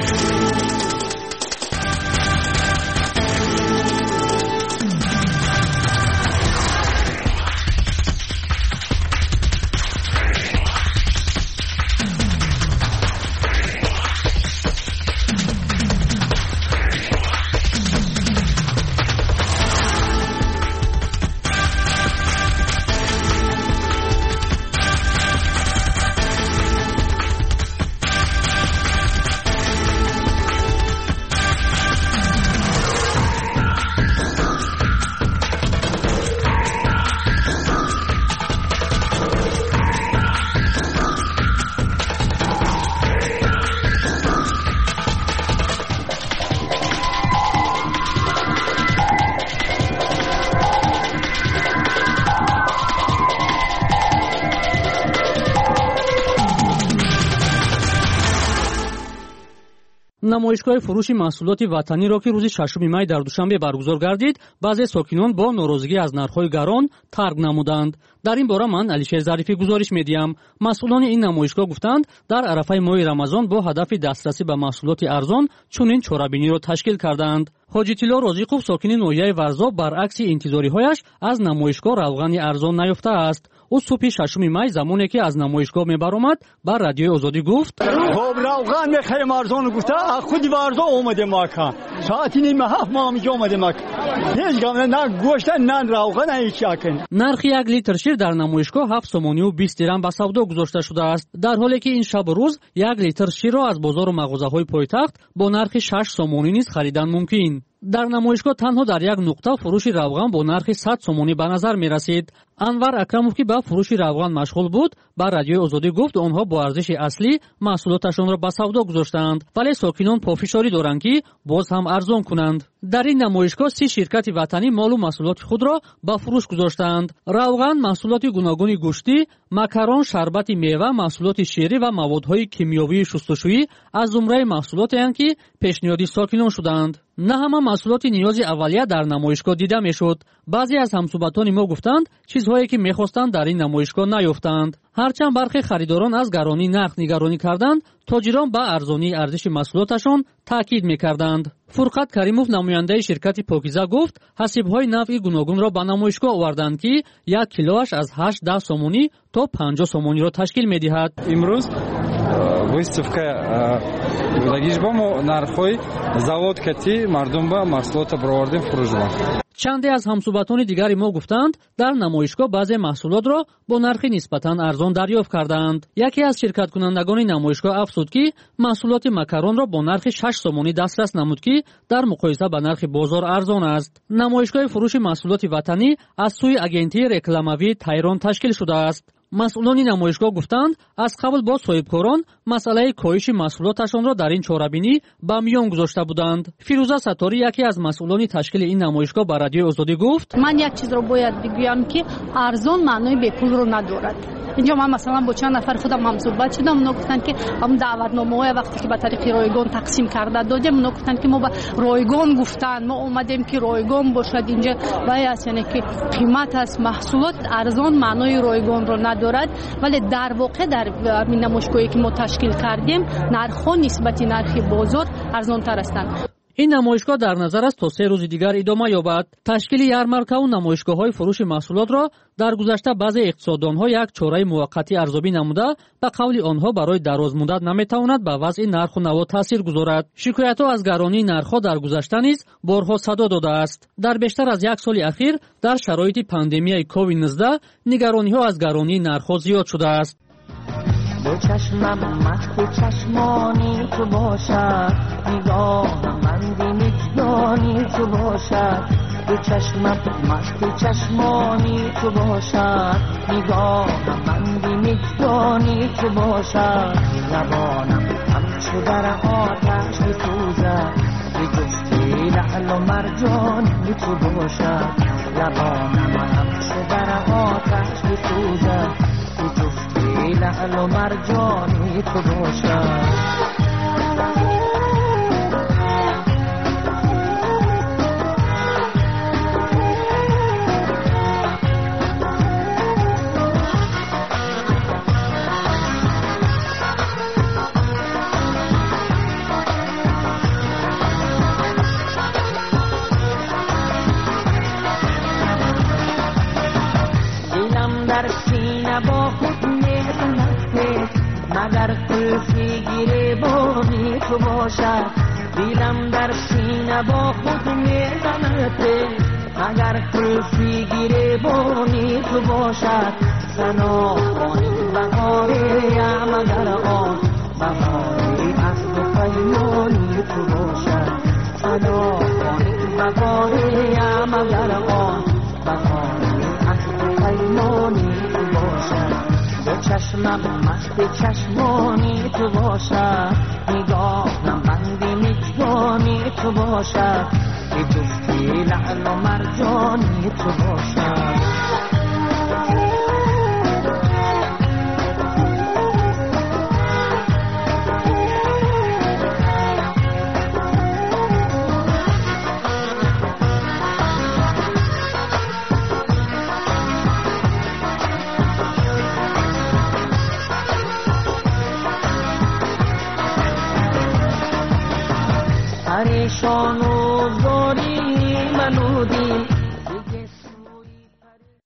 намоишгоҳи фурӯши маҳсулоти ватанӣро ки рӯзи 6 май дар душанбе баргузор гардид, баъзе сокинон бо норозигӣ аз нархҳои гарон тарк намуданд. дар ин бора ман алишер зарифӣ гузориш медиҳам. масъулони ин намоишгоҳ гуфтанд, дар арафаи моҳи рамазон бо ҳадафи дастрасӣ ба маҳсулоти арзон чунин чорабиниро ташкил карданд. ҳоҷитилло розиқов сокини ноҳияи варзо баръакси интизориҳояш аз намоишгоҳ равғани арзон наёфтааст. او صبح 6 مای زمانی که از نمایشگاه میبرآمد با رادیوی آزادی گفت خب روغن میخریم ارزان گفته خود ورزا اومده مکه ساعت نیم هفت ما همینجا اومده مکه هیچ گونه نه گوشت نه روغن نه هیچ چیزی. نرخ یک لیتر شیر در نمایشگاه 7 سومانی و 20 درم به سودا گذاشته شده است، در حالی که این شب و روز یک لیتر شیر را از بازار و مغازه‌های پایتخت با نرخ 6 سومانی نیز خریدن ممکن. در نمایشگاه تنها در یک نقطه فروش روغن با نرخ 100 سومانی به نظر می رسید. انور اکرموف که با فروش روغن مشغول بود با رادیوی آزادی گفت آنها با ارزش اصلی محصولاتشان را به سودا گذاشتند، ولی ساکنان پافشاری دارند که باز هم ارزان کنند. در این نمایشگاه 30 شرکت وطنی مال و محصولات خود را به فروش گذاشتند: روغن، محصولات گوناگون گوشتی، مکرون، شربت میوه، محصولات شیری و موادهای کیمیاوی شستشویی از زمره محصولاتی هستند که پیشنهادی ساکنان شدند. نه همه محصولات نیاز اولیه در نمایشگاه دیده میشد. بعضی از همصحبتان ما گفتند چیزهایی که میخواستند در این نمایشگاه نیافتند. هرچند برخی خریداران از گرانی نرخ نگرانی کردند، تاجران با ارزانی ارزش محصولاتشان تاکید میکردند. فرقت کریموف نماینده شرکت پاکیزه گفت حسیب‌های نوعی گوناگون را به نمایشگاه آوردند که 1 کیلوش از 8-10 سومانی تا 50 سومانی را تشکیل می‌دهد. امروز выставка будагишба мо нархҳои завод кати мардум ба маҳсулота баровардем фурӯш ба. چندی از همصحبتان دیگری ما گفتند در نمایشگاه بعضی محصولات را با نرخ نسبتاً ارزان دریافت کردند. یکی از شرکت کنندگان نمایشگاه افزود که محصولات مکرون را با نرخ 6 سومانی دسترس نمود که در مقایسه با نرخ بازار ارزان است. نمایشگاه فروش محصولات وطنی از سوی اگنتی رکلاموی تایران تشکیل شده است. مسئولان نمایشگاه گفتند از قبل با صاحبکاران مسئله کاهش محصولاتشان را در این چاره‌بینی به میان گذاشته بودند. فیروزه ستاری یکی از مسئولان تشکیل این نمایشگاه به رادیوی آزادی گفت من یک چیز را باید بگویم که ارزان معنای بیپول رو ندارد. اینجا من مثلا با چند نفر خودم هم صحبت شدم، اونا گفتن که هم دعوتنامه‌های وقتی که به طریق رایگان تقسیم کرده دادیم، اونا گفتن که ما به رایگان گفتن ما اومدیم که رایگان باشد اینجا و یعنی که قیمت از محصولات ارزان معنای رایگان رو ندارد، ولی در واقع در این نمایشگاهی که ما تشکیل کردیم نرخ‌ها نسبت نرخ بازار ارزان تر هستند. این نمایشگاه در نظر است تا 3 روز دیگر ادامه یابد. تشکیل یارمارکه و نمایشگاه‌های فروش محصولات را در گذشته بعضی اقتصاددان‌ها یک چاره موقتی ارزیابی نموده به قول آنها برای دراز مدت نمی‌تواند به وضع نرخ و نوا تاثیر گذارد. شکایت‌ها از گرانی نرخ‌ها در گذشته نیز بارها صدا داده است. در بیشتر از 1 سال اخیر در شرایط پاندمی کووید 19 نگرانی‌ها از گرانی نرخ‌ها زیاد شده است. دو چشمم مخت چشمانی تو باشد، نگاه من دمیجانی تو باشد. دو چشمم مخت چشمانی تو باشد، نگاه من دمیجانی تو باشد. زبانم همچو در آتش می‌سوزد، به جستی لعل و مرجانی تو باشد. زبانم همچو در آتش می‌سوزد، لعل و مرجانی تو باشد. دلم در سینه با خود مگر قلفی گریبانی تو باشد. دلم در سینه با خود میزند مگر قلفی گریبانی تو باشد. سناخانی بهاریم مگر آن بهاری عهد و پیمانی تو باشد. سناخانی بهاریم مگر آن بهاری عهد و پیمانی تو باشد. دو چشمم مست چشمانی تو باشد، نگاهم بند مجگانی تو باشد. که جفتی لعل و مرجانی تو باشد.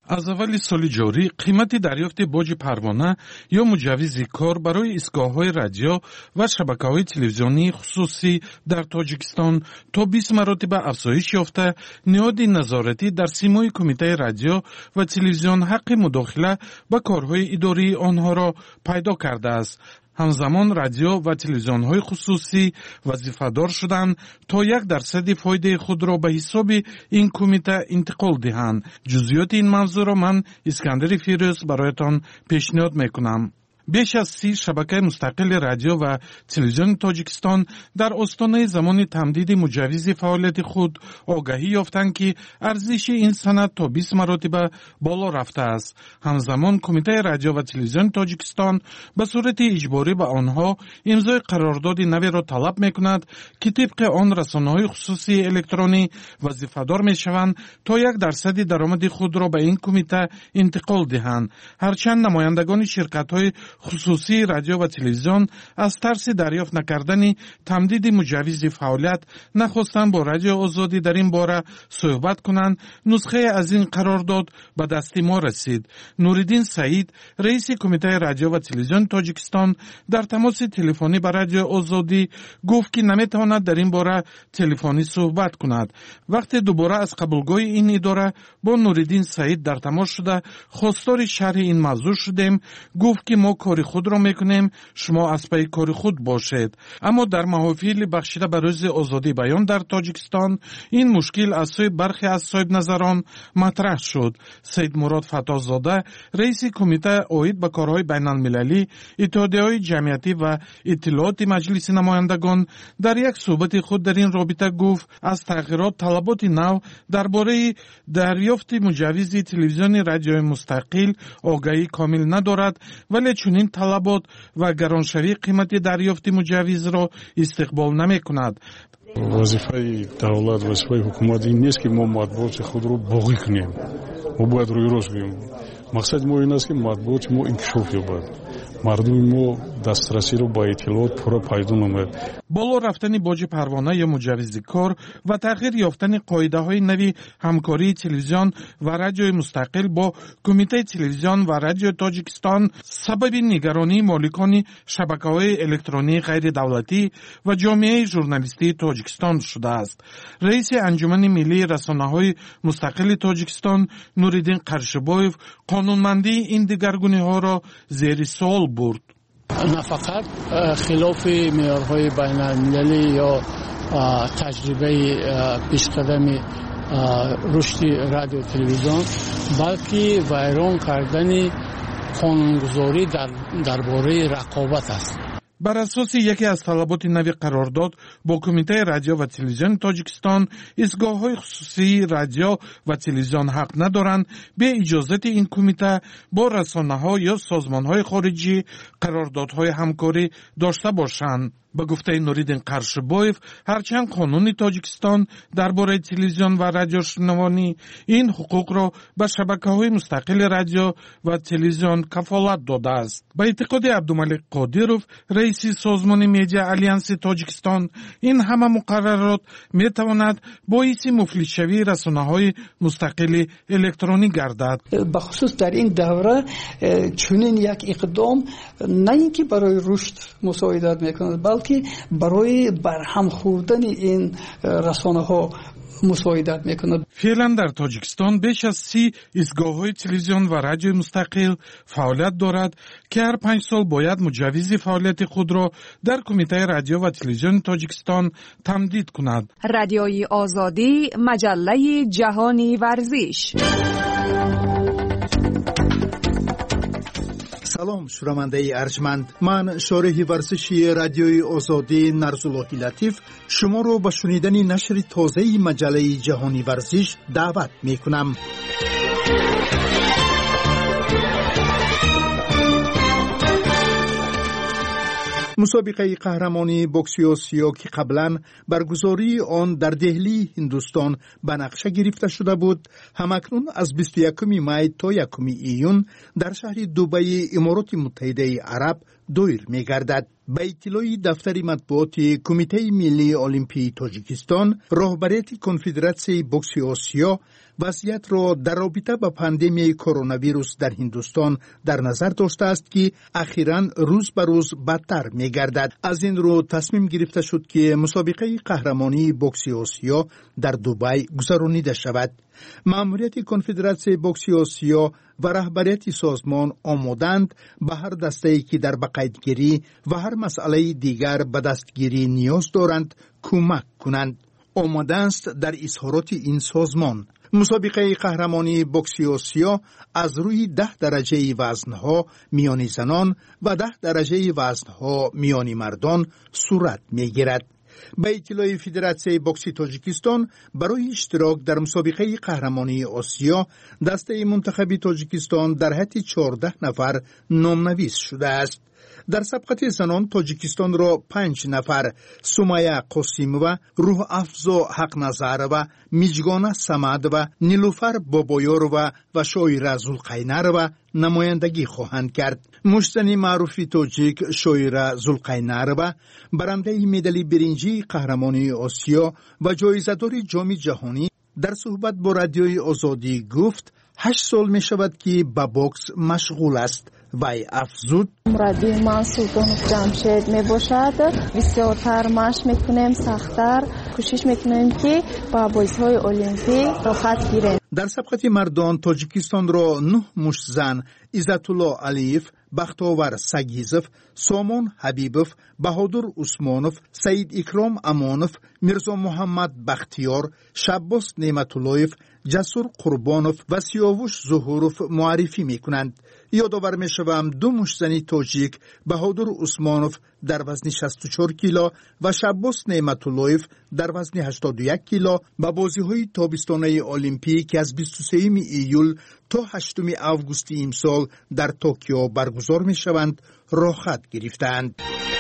از اول سال جاری قیمت دریافت باج پروانه یا مجوز کار برای ایستگاه‌های رادیو و شبکه‌های تلویزیونی خصوصی در تاجیکستان تا 20 مراتب افزایش یافته. نهاد نظارتی در سیمای کمیته رادیو و تلویزیون حق مداخله به کارهای اداری آنها را پیدا کرده است. همزمان رادیو و تلویزیون‌های خصوصی وظیفه‌دار شدند تا 1% فایده خود را به حساب این کمیته انتقال دهند. جزئیات این موضوع را من اسکندر فیروز برایتان پیشنهاد میکنم. بیش از 30 شبکه مستقل رادیو و تلویزیون تاجیکستان در آستانه زمان تمدید مجوز فعالیت خود آگاهی یافتند که ارزش این سند تا 20 مراتب بالا رفته است. همزمان کمیته رادیو و تلویزیون تاجیکستان به صورت اجباری به آنها امضای قرارداد نوی را طلب میکند که طبق آن رسانه‌های خصوصی الکترونی وظیفه‌دار میشوند تا 1% درآمد خود را به این کمیته انتقال دهند. هرچند نمایندگان شرکت‌های خصوصی رادیو و تلویزیون از ترس دریافت نکردن تمدید مجوز فعالیت نخواستند با رادیو آزادی در این باره صحبت کنند. نسخه از این قرارداد به دست ما رسید. نوردین سعید رئیس کمیته رادیو و تلویزیون تاجیکستان در تماس تلفنی با رادیو آزادی گفت که نمیتواند در این باره تلفنی صحبت کند. وقتی دوباره از قبولگاه این اداره با نوردین سعید در تماس شده خواستار شرح این موضوع شدیم، گفت که ما کار خود را میکنیم، شما از پی کار خود باشید. اما در محافل بخشیده به روز آزادی بیان در تاجیکستان این مشکل از سوی برخی از صاحب نظران مطرح شد. سید مراد فتاحزاده رئیس کمیته عاید به کارهای بین المللی اتحادیه‌های جمعیتی و اطلاعات مجلس نمایندگان در یک صحبت خود در این رابطه گفت از تغییرات طلبات نو درباره دریافت مجوز تلویزیون رادیوی مستقل آگاهی کامل ندارد، ولی چنین طلبات و گرانشوی قیمت دریافت مجوز را استقبال نمی کند. وظیفه دولت و وظیفه حکومت این نیست که ما مطبوعات خود را باقی کنیم. ما باید روی راست بگیم. مقصد ما این است که مطبوعات ما انکشاف یابد. مردم ما دسترسی رو با اطلاعات پورا پیدا نماید. بالا رفتن باج پروانه یا مجوز کار و تغییر یافتن قاعده‌های نوی همکاری تلویزیون و رادیو مستقل با کمیته تلویزیون و رادیو تاجیکستان سبب نگرانی مالکان شبکه‌های الکترونی غیر دولتی و جامعه ژورنالیستی تاجیکستان شده است. رئیس انجمن ملی رسانه‌های مستقل تاجیکستان نوردین قرشبایف قانونمندی این دگرگونی‌ها را زیر سوال برد. نه فقط خلاف معیارهای بین المللی یا تجربه پیشقدم رشد رادیو تلویزیون، بلکه ویران کردن قانونگذاری درباره رقابت است. بر اساس یکی از طلبات نوی قرارداد با کمیته رادیو و تلویزیون تاجیکستان ایستگاه‌های خصوصی رادیو و تلویزیون حق ندارند به اجازت این کمیته با رسانه‌ها یا سازمان‌های خارجی قراردادهای همکاری داشته باشند. به گفته نوردین قرشبایف هرچند قانون تاجیکستان درباره تلویزیون و رادیو شنوانی این حقوق را به شبکه‌های مستقل رادیو و تلویزیون کفالت داده است. به اعتقاد عبدالملک قادیروف رئیس سازمان میدیا آلیانس تاجیکستان این همه مقررات میتواند باعث مفلس‌شوی رسانه‌های مستقل الکترونی گردد. به خصوص در این دوره چنین یک اقدام نه اینکه برای رشد مساعدت میکند بلکه برای برهم خوردن این رسانه ها مساعدت میکند. فعلا در تاجیکستان بیش از 30 ایستگاه‌های تلویزیون و رادیو مستقل فعالیت دارد که هر 5 سال باید مجوز فعالیت خود را در کمیته رادیو و تلویزیون تاجیکستان تمدید کند. رادیوی آزادی، مجله جهانی ورزش. سلام شنونده ارجمند، من شارح ورزشی رادیوی آزادی نرزاللهی لطیف شما رو به شنیدن نشر تازه مجله جهانی ورزش دعوت می کنم. مسابقه قهرمانی بوکس آسیا که قبلا برگزاری آن در دهلی هندوستان به نقشه گرفته شده بود، همکنون از 21 می تا 1 ایون در شهر دبی امارات متحده عرب دایر می‌گردد. به اطلاع دفتر مطبوعات کمیته ملی المپی تاجیکستان، رهبریت کنفدراسیون بوکس آسیا وضعیت را در رابطه با پاندمی کرونا ویروس در هندوستان در نظر داشته است که اخیراً روز به روز بدتر می‌گردد. از این رو تصمیم گرفته شد که مسابقه قهرمانی بوکس آسیا در دبی گذرانیده شود. مأموریت کنفدراسیون بوکس آسیا و رهبریت سازمان آمادند به هر دسته‌ای که در بقیدگیری و هر مسئله دیگر به دستگیری نیاز دارند کمک کنند. آماده است در اظهارات این سازمان. مسابقه قهرمانی بوکس آسیا از روی 10 درجه وزنها میان زنان و 10 درجه وزنها میان مردان صورت میگیرد. به اطلاع فدراسیون بوکس تاجیکستان، برای اشتراک در مسابقه قهرمانی آسیا دسته منتخب تاجیکستان در حد 14 نفر نامنویس شده است. در سبقت زنان تاجیکستان را 5 نفر سمیه قاسیمова، روح افزا حق نظرova، میجگانه صمد و نیلوفر بابایارova و شاعره زلقینرova نمایندگی خواهند کرد. مشتنی معروف تاجیک شاعره زلقینرova برنده مدال برنجی قهرمانی آسیا و جایزه‌دار جام جهانی در صحبت با رادیوی آزادی گفت 8 سال می شود که با بوکس مشغول است. وی افزود: مربی من سلطانوف جمشید می باشد. بسیارتر مشق میکنیم، سختتر کوشش میکنیم که با بازی‌های المپی راحت گیریم. در سبقت مردان تاجیکستان را 9 مشت زن عزت الله علیف، بختاور سگیزف، سامان حبیبوف، بهادر عثمانوف، سعید اکرام امانوف، میرزا محمد بختیار، شباس نعمت اللهیف، جسور قربانوف و سیاوش ظهوروف معرفی میکنند. یادآور میشوم 2 مشتزنی تاجیک بهادر عثمانوف در وزن 64 کیلو و شباس نعمت اللهیف در وزن 81 کیلو به بازی‌های تابستانه المپیک که از 23 ایول تا 8 آگوست امسال در توکیو برگزار میشوند راحت گرفتند.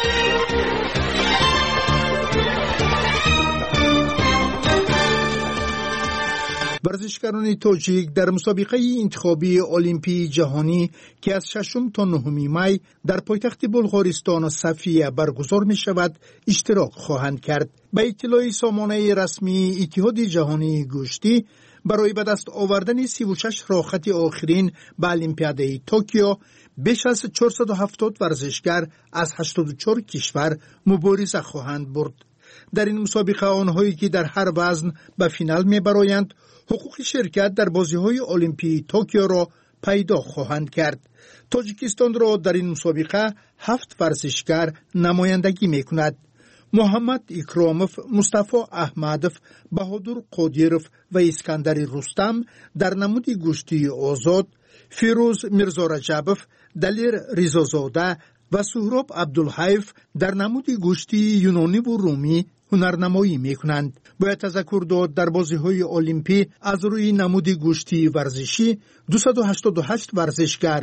ورزشکاران تاجیک در مسابقه انتخابی المپی جهانی که از 6 تا 9 می در پایتخت بلغارستان صفیه برگزار می شود اشتراک خواهند کرد. به اطلاع سامانه رسمی اتحاد جهانی گوشتی، برای به دست آوردن 36 راحت آخرین به المپیاد توکیو بیش از 470 ورزشکار از 84 کشور مبارزه خواهند برد. در این مسابقه آنهایی که در هر وزن به فینال میبرایند حقوق شرکت در بازی‌های المپی توکیو را پیدا خواهند کرد. تاجیکستان را در این مسابقه 7 ورزشکار نمایندگی میکند. محمد اکراموف، مصطفی احمدوف، بهادر قادیروف و اسکندر رستم در نمود گوشتی آزاد، فیروز میرزا رجبوف، دلیر ریزازاده و سهراب عبدالحیف در نمود گوشتی یونانی و رومی هنرنمایی میکنند. باید تذکر داد در بازی‌های المپی از روی نمود گوشتی ورزشی 288 ورزشکار،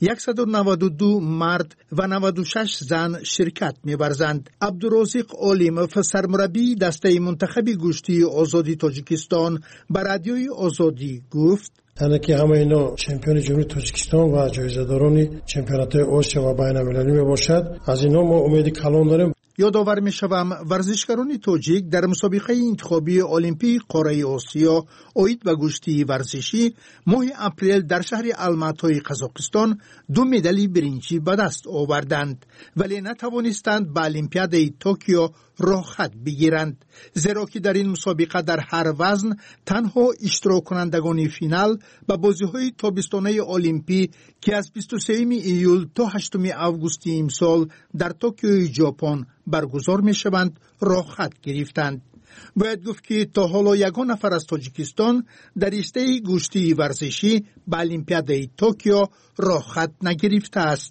192 مرد و 96 زن شرکت می‌ورزند. عبدالرازق علیموف، سرمربی دسته منتخب گوشتی آزادی تاجیکستان، به رادیوی آزادی گفت: که همه اینا چمپیون جمهوری تاجیکستان و جایزه‌داران چمپیونات آسیا و بین‌المللی میباشد. از اینا ما امید کلان داریم. یادآور میشوم ورزشکاران تاجیک در مسابقه انتخابی المپی قاره آسیا اوید به گوشتی ورزشی ماه اپریل در شهر الماتای قزاقستان 2 مدال برنجی به دست آوردند، ولی نتوانستند به المپیاد توکیو راحت بگیرند، زیرا که در این مسابقه در هر وزن تنها اشتراک کنندگان فینال به بازی‌های تابستانه المپی که از 23 ایول تا 8 آگوست امسال در توکیو ژاپن برگزار می‌شوند راحت گرفتند. باید گفت که تا حالا یگان نفر از تاجیکستان در رشته گوشتی ورزشی به المپیاد توکیو راحت نگرفته است.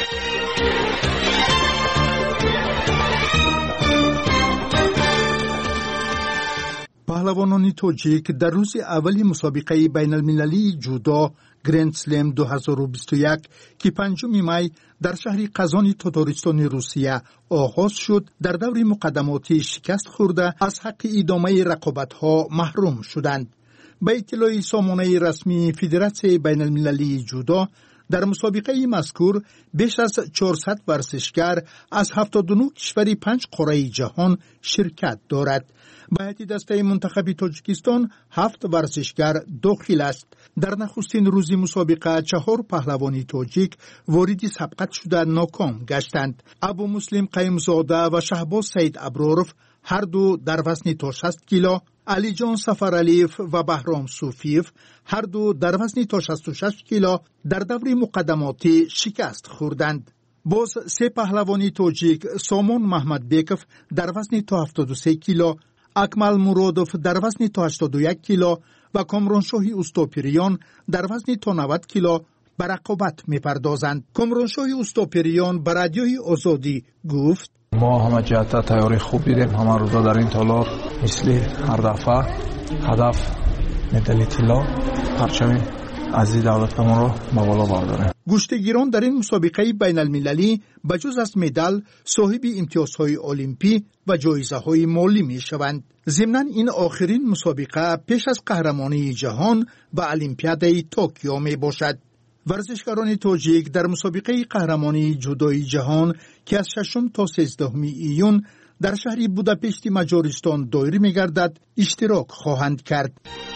پهلوانان تاجیک در روز اولی مسابقه بین المللی جودو گرند سلم 2021 که 5 می در شهر قزان تاتارستان روسیه آغاز شد، در دور مقدماتی شکست خورده از حق ادامه رقابت‌ها محروم شدند. به اطلاع سامانه رسمی فدراسیون بین المللی جودو، در مسابقه مذکور بیش از 400 ورزشکار از 79 کشور 5 قاره جهان شرکت دارد. به هیئت دسته منتخب تاجیکستان 7 ورزشکار داخل است. در نخستین روز مسابقه 4 پهلوانی تاجیک وارد سبقت شده ناکام گشتند. ابو مسلم قیمزاده و شهباز سید ابراروف هر دو در وزن تا 60 کیلو، علی جان سفرعلیف و بهرام صوفیف هر دو در وزن تا 66 کیلو در دور مقدماتی شکست خوردند. باز 3 پهلوانی تاجیک سامان محمد بیکف در وزن تا 73 کیلو، اکمل مرادوف در وزن تا 81 کیلو و کامرانشاهی اوستاپیریان در وزن تا 90 کیلو به رقابت می‌پردازند. کامرانشاهی اوستاپیریان به رادیوی آزادی گفت: ما همه جهت تیاری خوب دیدیم. همه روزا در این تالار مثل هر دفعه هدف مدال طلا پرچم عزیز دولتمون رو به بالا برداریم. گشتگیران در این مسابقه بین المللی بجز از مدال صاحب امتیازهای المپی و جایزه‌های مالی می‌شوند. ضمناً این آخرین مسابقه پیش از قهرمانی جهان و المپیاد توکیو میباشد. ورزشکاران تاجیک در مسابقه قهرمانی جودوی جهان که از 6 تا 13 ایون در شهر بوداپشت مجارستان دایر می‌گردد اشتراک خواهند کرد.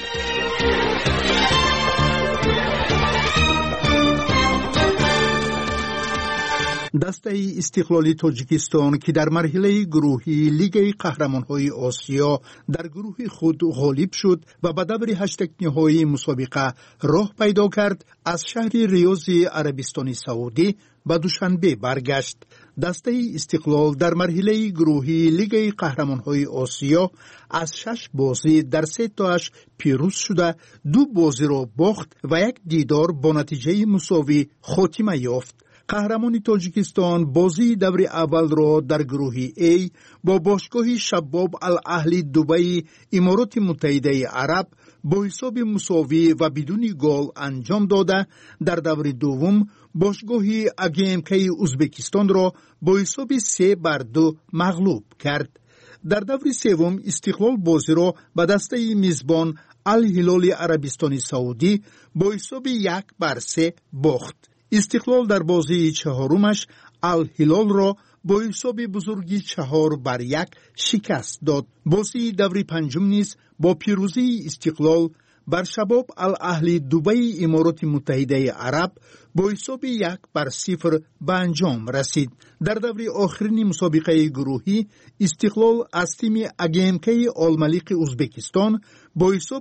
دسته استقلالی تاجیکستان که در مرحله گروهی لیگ قهرمان‌های آسیا در گروه خود غالب شد و به دور 8 نهایی مسابقه راه پیدا کرد، از شهر ریاض عربستان سعودی به دوشنبه برگشت. دسته استقلال در مرحله گروهی لیگ قهرمان‌های آسیا از 6 بازی در 3 تاش پیروز شده، 2 بازی را باخت و 1 دیدار با نتیجه مساوی خاتمه یافت. قهرمان تاجیکستان بازی دور اول را در گروه A با باشگاه شباب الاهلی دبی امارات متحده عرب با حساب مساوی و بدون گل انجام داده، در دور دوم باشگاه AGMK ازبکستان را با حساب 3-2 مغلوب کرد. در دور سوم استقلال بازی را به دسته میزبان الهلال عربستان سعودی با حساب 1-3 باخت. استقلال در بازی چهارمش الهلال را با حساب بزرگی 4-1 شکست داد. بازی دور پنجم نیز با پیروزی استقلال بر شباب الاهلی دبی امارات متحده عرب با حساب 1-0 به انجام رسید. در دور آخرین مسابقه گروهی استقلال از تیم AGMK الملیق ازبکستان با حساب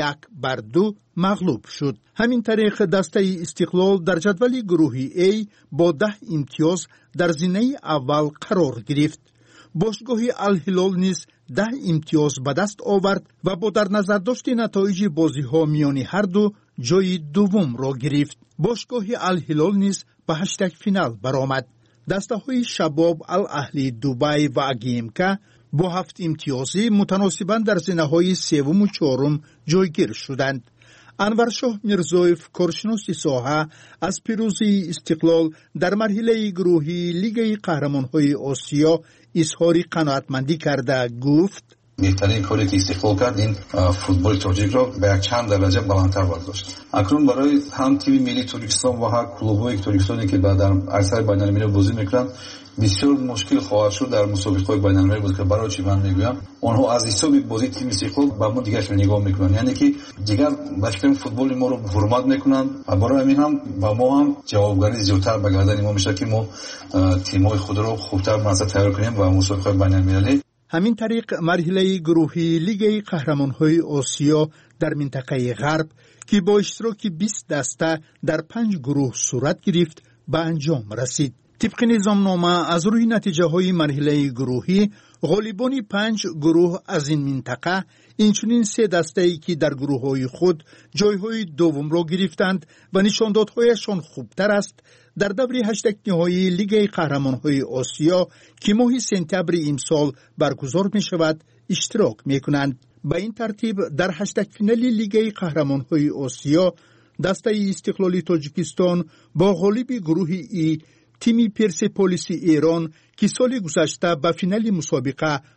1-2 مغلوب شد. همین طریق دسته استقلال در جدول گروهی A با 10 امتیاز در زینه اول قرار گرفت. باشگاه الهلال نیز 10 امتیاز به دست آورد و با در نظر داشت نتایج بازی ها میان هر دو جای دوم را گرفت. باشگاه الهلال نیز به 8 فینال برآمد. دسته های شباب الاهلی دبی و AGMK با 7 امتیازی متناسباً در زینه های سوم و چهارم جایگیر شدند. انورشاه میرزایف کارشناس ساحه از پیروزی استقلال در مرحله گروهی لیگ قهرمان‌های آسیا اظهار قناعتمندی کرده گفت: بهترین کاری که استقلال کرد این فوتبال تاجیک را به یک چند درجه بلندتر برداشت. اکنون برای هم تیم ملی تاجیکستان و هم کلوب‌های تاجیکستانی که در اکثر بین‌المللی بازی می‌کنند بسیار مشکل خواهد شد در مسابقه‌های بین‌المللی بود که برای چی من میگویم آنها از حساب بازی تیم استقلال به ما دیگه نگاه میکنن، یعنی که دیگر بچه‌ها فوتبال ما رو حرمت میکنن و برای همین هم و ما هم جوابگری زیادتر به گردن ما میشه که ما تیم‌های خود رو خوبتر مناسب تیار کنیم و مسابقه‌های بین‌المللی. همین طریق مرحله گروهی لیگ قهرمان‌های آسیا در منطقه غرب که با اشتراک 20 دسته در 5 گروه صورت گرفت به انجام رسید. طبق نظامنامه از روی نتیجه های مرحله گروهی غالبان 5 گروه از این منطقه اینچنین 3 دسته‌ای که در گروه های خود جایهای دوم را گرفتند و نشاندادهایشان خوبتر است در دور 8 نهایی لیگ قهرمان‌های آسیا که ماه سپتامبر امسال برگزار می شود اشتراک می کنند. به این ترتیب در 8 فینال لیگ قهرمان‌های آسیا دسته استقلالی تاجیکستان با غالب گروه ای تیم پرسپولیس ایران که سال گذشته به فینال مسابقه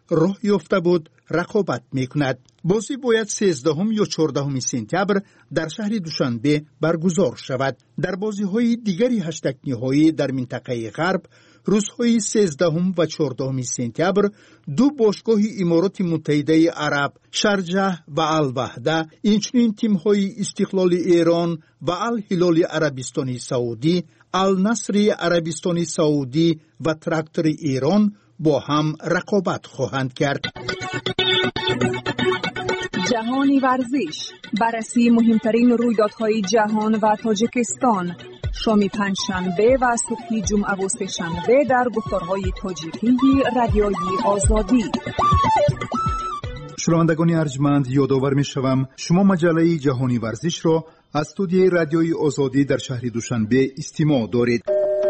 راه یافته بود رقابت میکند. بازی باید 13 یا 14 سپتامبر در شهر دوشنبه برگزار شود. در بازی‌های دیگری هشتگ نهایی در منطقه غرب روزهای 13 و 14 سپتامبر دو باشگاه امارات متحده عرب شارجه و الوحده، اینچنین تیم‌های استقلال ایران و الهلال عربستان سعودی، النصر عربستان سعودی و تراکتور ایران با هم رقابت خواهند کرد. جهانی ورزش، بررسی مهمترین رویدادهای جهان و تاجیکستان، شام پنجشنبه و صبح جمعه و سه‌شنبه در گفتارهای تاجیکی رادیوی آزادی. شنوندگان ارجمند، یادآور می‌شوم شما مجله جهانی ورزش را از استودیوی رادیوی آزادی در شهر دوشنبه استماع دارید.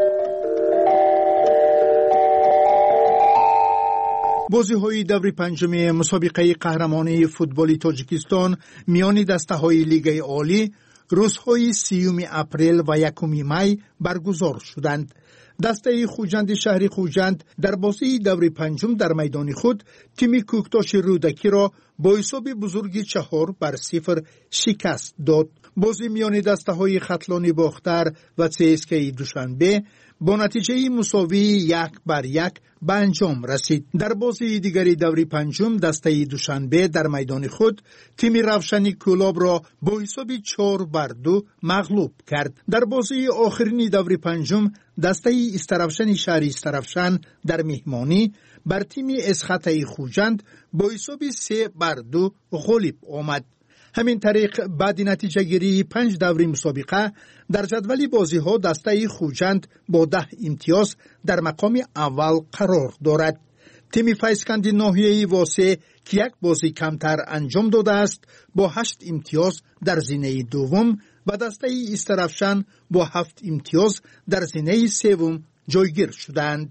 بازی‌های دور پنجم مسابقه قهرمانی فوتبال تاجیکستان میان دسته‌های لیگ عالی روزهای 30 اپریل و 1 می برگزار شدند. دسته خوجند شهر خوجند در بازی دور پنجم در میدان خود تیم کوکتاش رودکی را با حساب بزرگی 4-0 شکست داد. بازی میان دسته‌های ختلان باختر و CSKA دوشنبه با نتیجه مساوی 1-1 به انجام رسید. در بازی دیگری دور پنجم دسته دوشنبه در میدان خود تیم روشنی کلاب را با حساب 4-2 مغلوب کرد. در بازی آخرین دور پنجم دسته استرافشن شهر استرافشن در مهمانی بر تیم اسخطه خوجند با حساب 3-2 غالب آمد. همین طریق بعد نتیجه گیری 5 دور مسابقه در جدول بازی ها دسته خوجند با 10 امتیاز در مقام اول قرار دارد. تیم فیسکند ناحیه واسه که یک بازی کمتر انجام داده است با 8 امتیاز در زینه دوم و دسته استرافشن با 7 امتیاز در زینه سوم جایگیر شدند.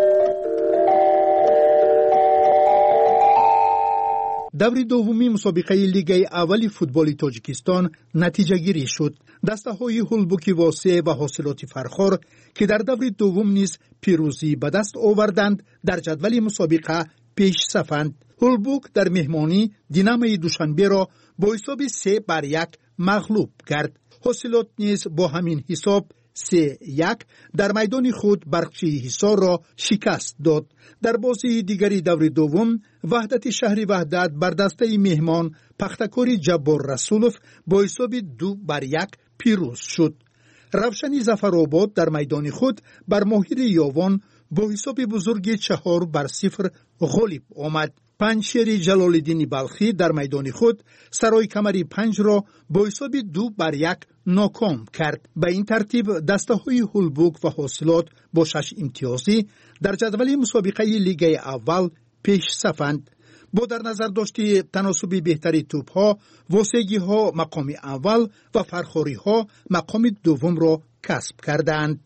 دور دومی مسابقه لیگ اول فوتبال تاجیکستان نتیجه گیری شد. دسته های هولبوک واسه و حاصلات فرخار که در دور دوم نیز پیروزی به دست آوردند در جدول مسابقه پیش صفند. هولبوک در مهمانی دینامای دوشنبه را با حساب 3-1 مغلوب کرد. حاصلات نیز با همین حساب 3-1 در میدان خود برقچی حصار را شکست داد. در بازی دیگری دور دوم وحدت شهر وحدت بر دسته مهمان پختکار جبار رسولوف با حساب 2-1 پیروز شد. روشنی ظفرآباد در میدان خود بر ماهر یاوان با حساب بزرگ 4-0 غالب آمد. پنجشیر جلال‌الدین بلخی در میدان خود سرای کمری 5 را با حساب 2-1 ناکام کرد. به این ترتیب دسته های هولبوک و حاصلات با 6 امتیازی در جدول مسابقه لیگ اول پیش صفند. با در نظر داشتی تناسب بهتری توپ ها، واسگی ها مقام اول و فرخاری ها مقام دوم را کسب کردند.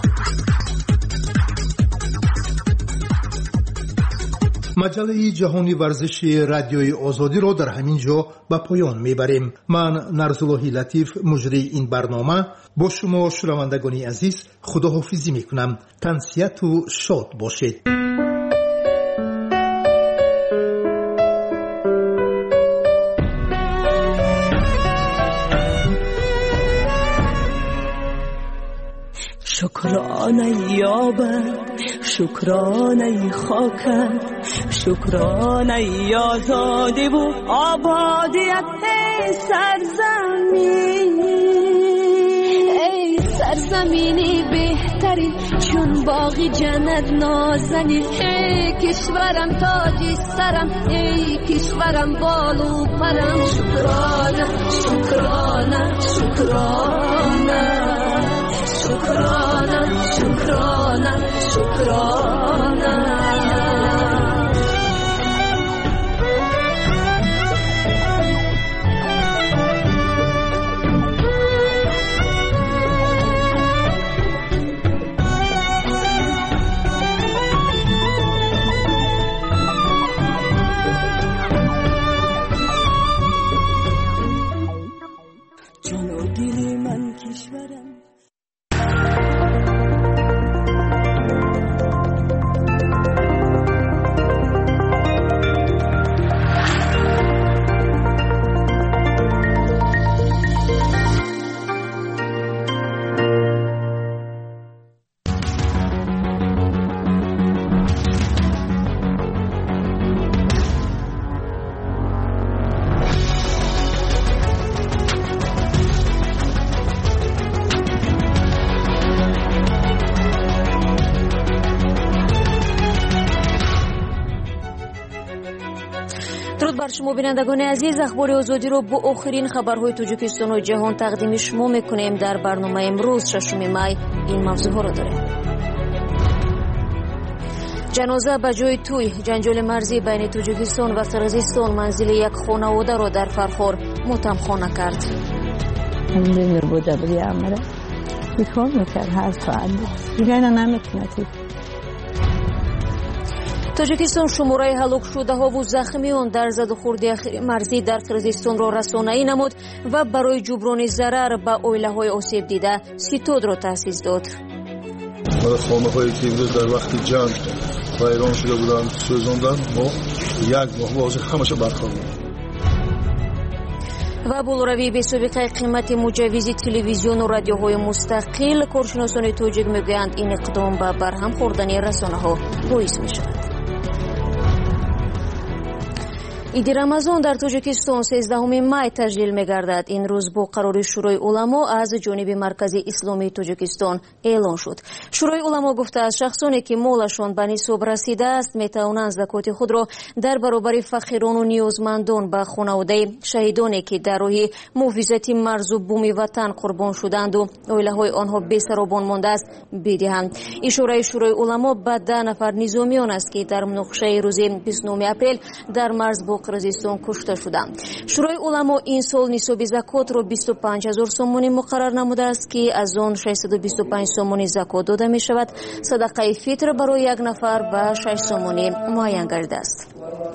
مجله جهانی ورزش رادیوی آزادی را در همین جا به پایان میبریم. من نرزاللهی لطیف مجری این برنامه با شما شنوندگان عزیز خداحافظی میکنم. تنسیت و شاد باشید. شکرانه یابد، شکرانه خاکت، شکرانه آزادی و آبادیت سرزمین. ای سرزمینی بهترین چون باغی جنت نازنین. ای کشورم تاجی سرم، ای کشورم بالو پرم. شکرانه شکرانه شکرانه شکرانه شکرانه شکرانه. جان و دل من کشورم. شما بینندگان عزیز، اخبار آزادی رو با آخرین خبرهای تاجیکستان و جهان تقدیم شما میکنیم. در برنامه امروز 6 می این موضوعها را داریم. جنازه به جای توی، جنجال مرزی بین تاجیکستان و قرغیزستان منزل یک خانواده را در فرخار متهمخانه کرد. نمی‌دونم بوده بری امره بیکار میکرد هر ساعت دیگه اینا نمیتونه. تاجیکستان شماره هلاک شده ها و زخمیان در زد و خورد اخیر مرزی در قرغیزستان را رسانه‌ای نمود و برای جبران ضرر به عائله های آسیب دیده ستاد را تأسیس داد. خانه هایی که در وقت جنگ ویران شده بودند سوزاندن، ما یک ماه واضح همش برخواردیم. و بالروی به سابقه قیمت مجوز تلویزیون و رادیوهای مستقل، کارشناسان تاجیک میگویند این اقدام به برهم خوردن رسانه‌ها باعث می‌شود. عید رمضان در تاجیکستان 13 می تجلیل می‌گردد. این روز با قرار شورای علما از جانب مرکز اسلامی تاجیکستان اعلان شد. شورای علما گفته از شخصانی که مالشان به نصاب رسیده است می‌توانند زکات خود را در برابر فقیران و نیازمندان به خانواده شهیدانی که در راه محافظت مرز و بوم وطن قربان شدند و عائله‌های آنها بی‌سرابان مانده است بدهند. اشاره شورای علما به 10 نفر نظامیان است که در مناقشه روز 29 اپریل در مرز با قرغیزستان کشته شدند. شورای علما این سال نصاب زکات را 25000 سومانی مقرر نموده است که از آن 625 سومانی زکات داده می شود. صدقه فطر برای یک نفر به 6 سومانی معین گردیده است.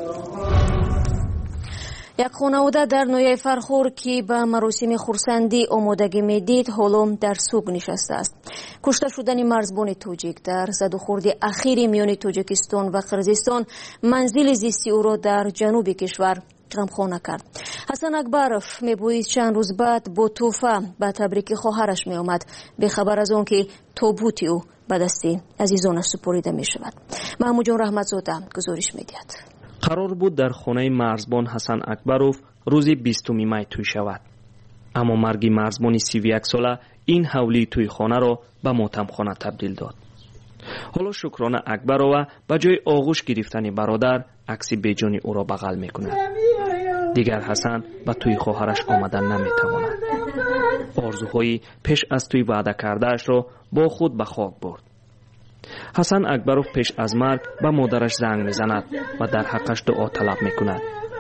یک خانواده در ناحیه فرخار که به مراسم خرسندی آمادگی میدید حالا در سوگ نشسته است. کشته شدن مرزبان تاجیک در زد و خورد اخیر میان تاجیکستان و قرغیزستان منزل زیستی او را در جنوب کشور غمخواره کرد. حسن اکبروف میگوید چند روز بعد با توفه به تبریک خواهرش می آمد به خبر از آن که تابوت او به دست عزیزانش سپرده می شود. محمود جان رحمتزاده گزارش میدهد. قرار بود در خانه مرزبان حسن اکبروف روز 20 می توی شود. اما مرگ مرزبان 31 ساله این حولی توی خانه را به ماتمخانه تبدیل داد. حالا شکرانه اکبروف به جای آغوش گرفتن برادر عکس بیجانی او را بغل می کند. دیگر حسن به توی خواهرش آمدن نمی تواند. آرزوهایی پیش از توی وعده کردهش را با خود به خاک برد. حسن اکبروف پیش از مرگ به مادرش زنگ میزند و در حقش دعا طلب میکند.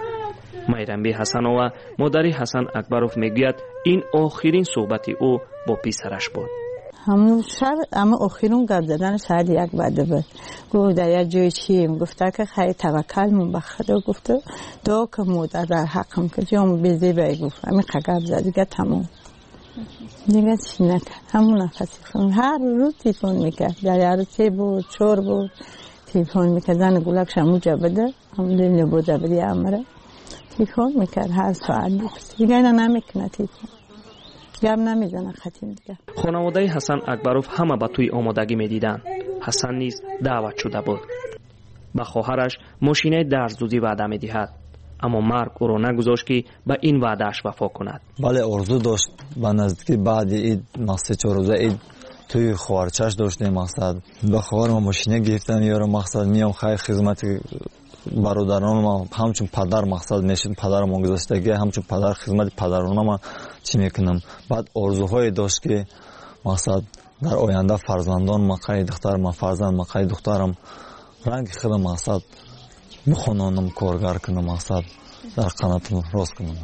میرنبی حسنوف مادری حسن اکبروف میگوید این آخرین صحبت او با پسرش بود. همون شب اما آخرین گپ زدن ساعت 1 بعد بود. گفت در یک جای چیم؟ گفته که خیلی توکل من به خدا، گفته دعا که مادر در حقم که جام بیزی بای گفت همین گپ زد دیگه تمام. دیگه چی نکرد. همون نفسی خون هر روز تیفون میکرد. در هر 3 بود 4 بود تیفون میکرد. زن گلکش همون جا بده همون دل نبوده بری امره تیفون میکرد هر ساعت دیگه اینا نمیکنه تیفون گپ نمیزنه ختیم دیگه. خانواده حسن اکبروف همه به توی آمادگی میدیدن. حسن نیز دعوت شده بود. به خواهرش ماشینه درزدوزی وعده میدهد. اما مرگ او را نگذاشت که به این وعدهش وفا کند. بله آرزو داشت به نزدیکی بعد عید مقصد 4 روزه عید توی خواهرچش داشتیم مقصد به خواهر ما ماشینه گرفتن یارو مقصد میام خیر خدمت برادران ما همچون پدر مقصد میشد پدر ما گذاشتگی همچون پدر خدمت پدران ما چی میکنم. بعد آرزوهای داشت که مقصد در آینده فرزندان مقای دختر ما فرزند مقای دخترم رنگ خودم مقصد بخونانم کارگر کنم مقصد در قناتم راست کنم.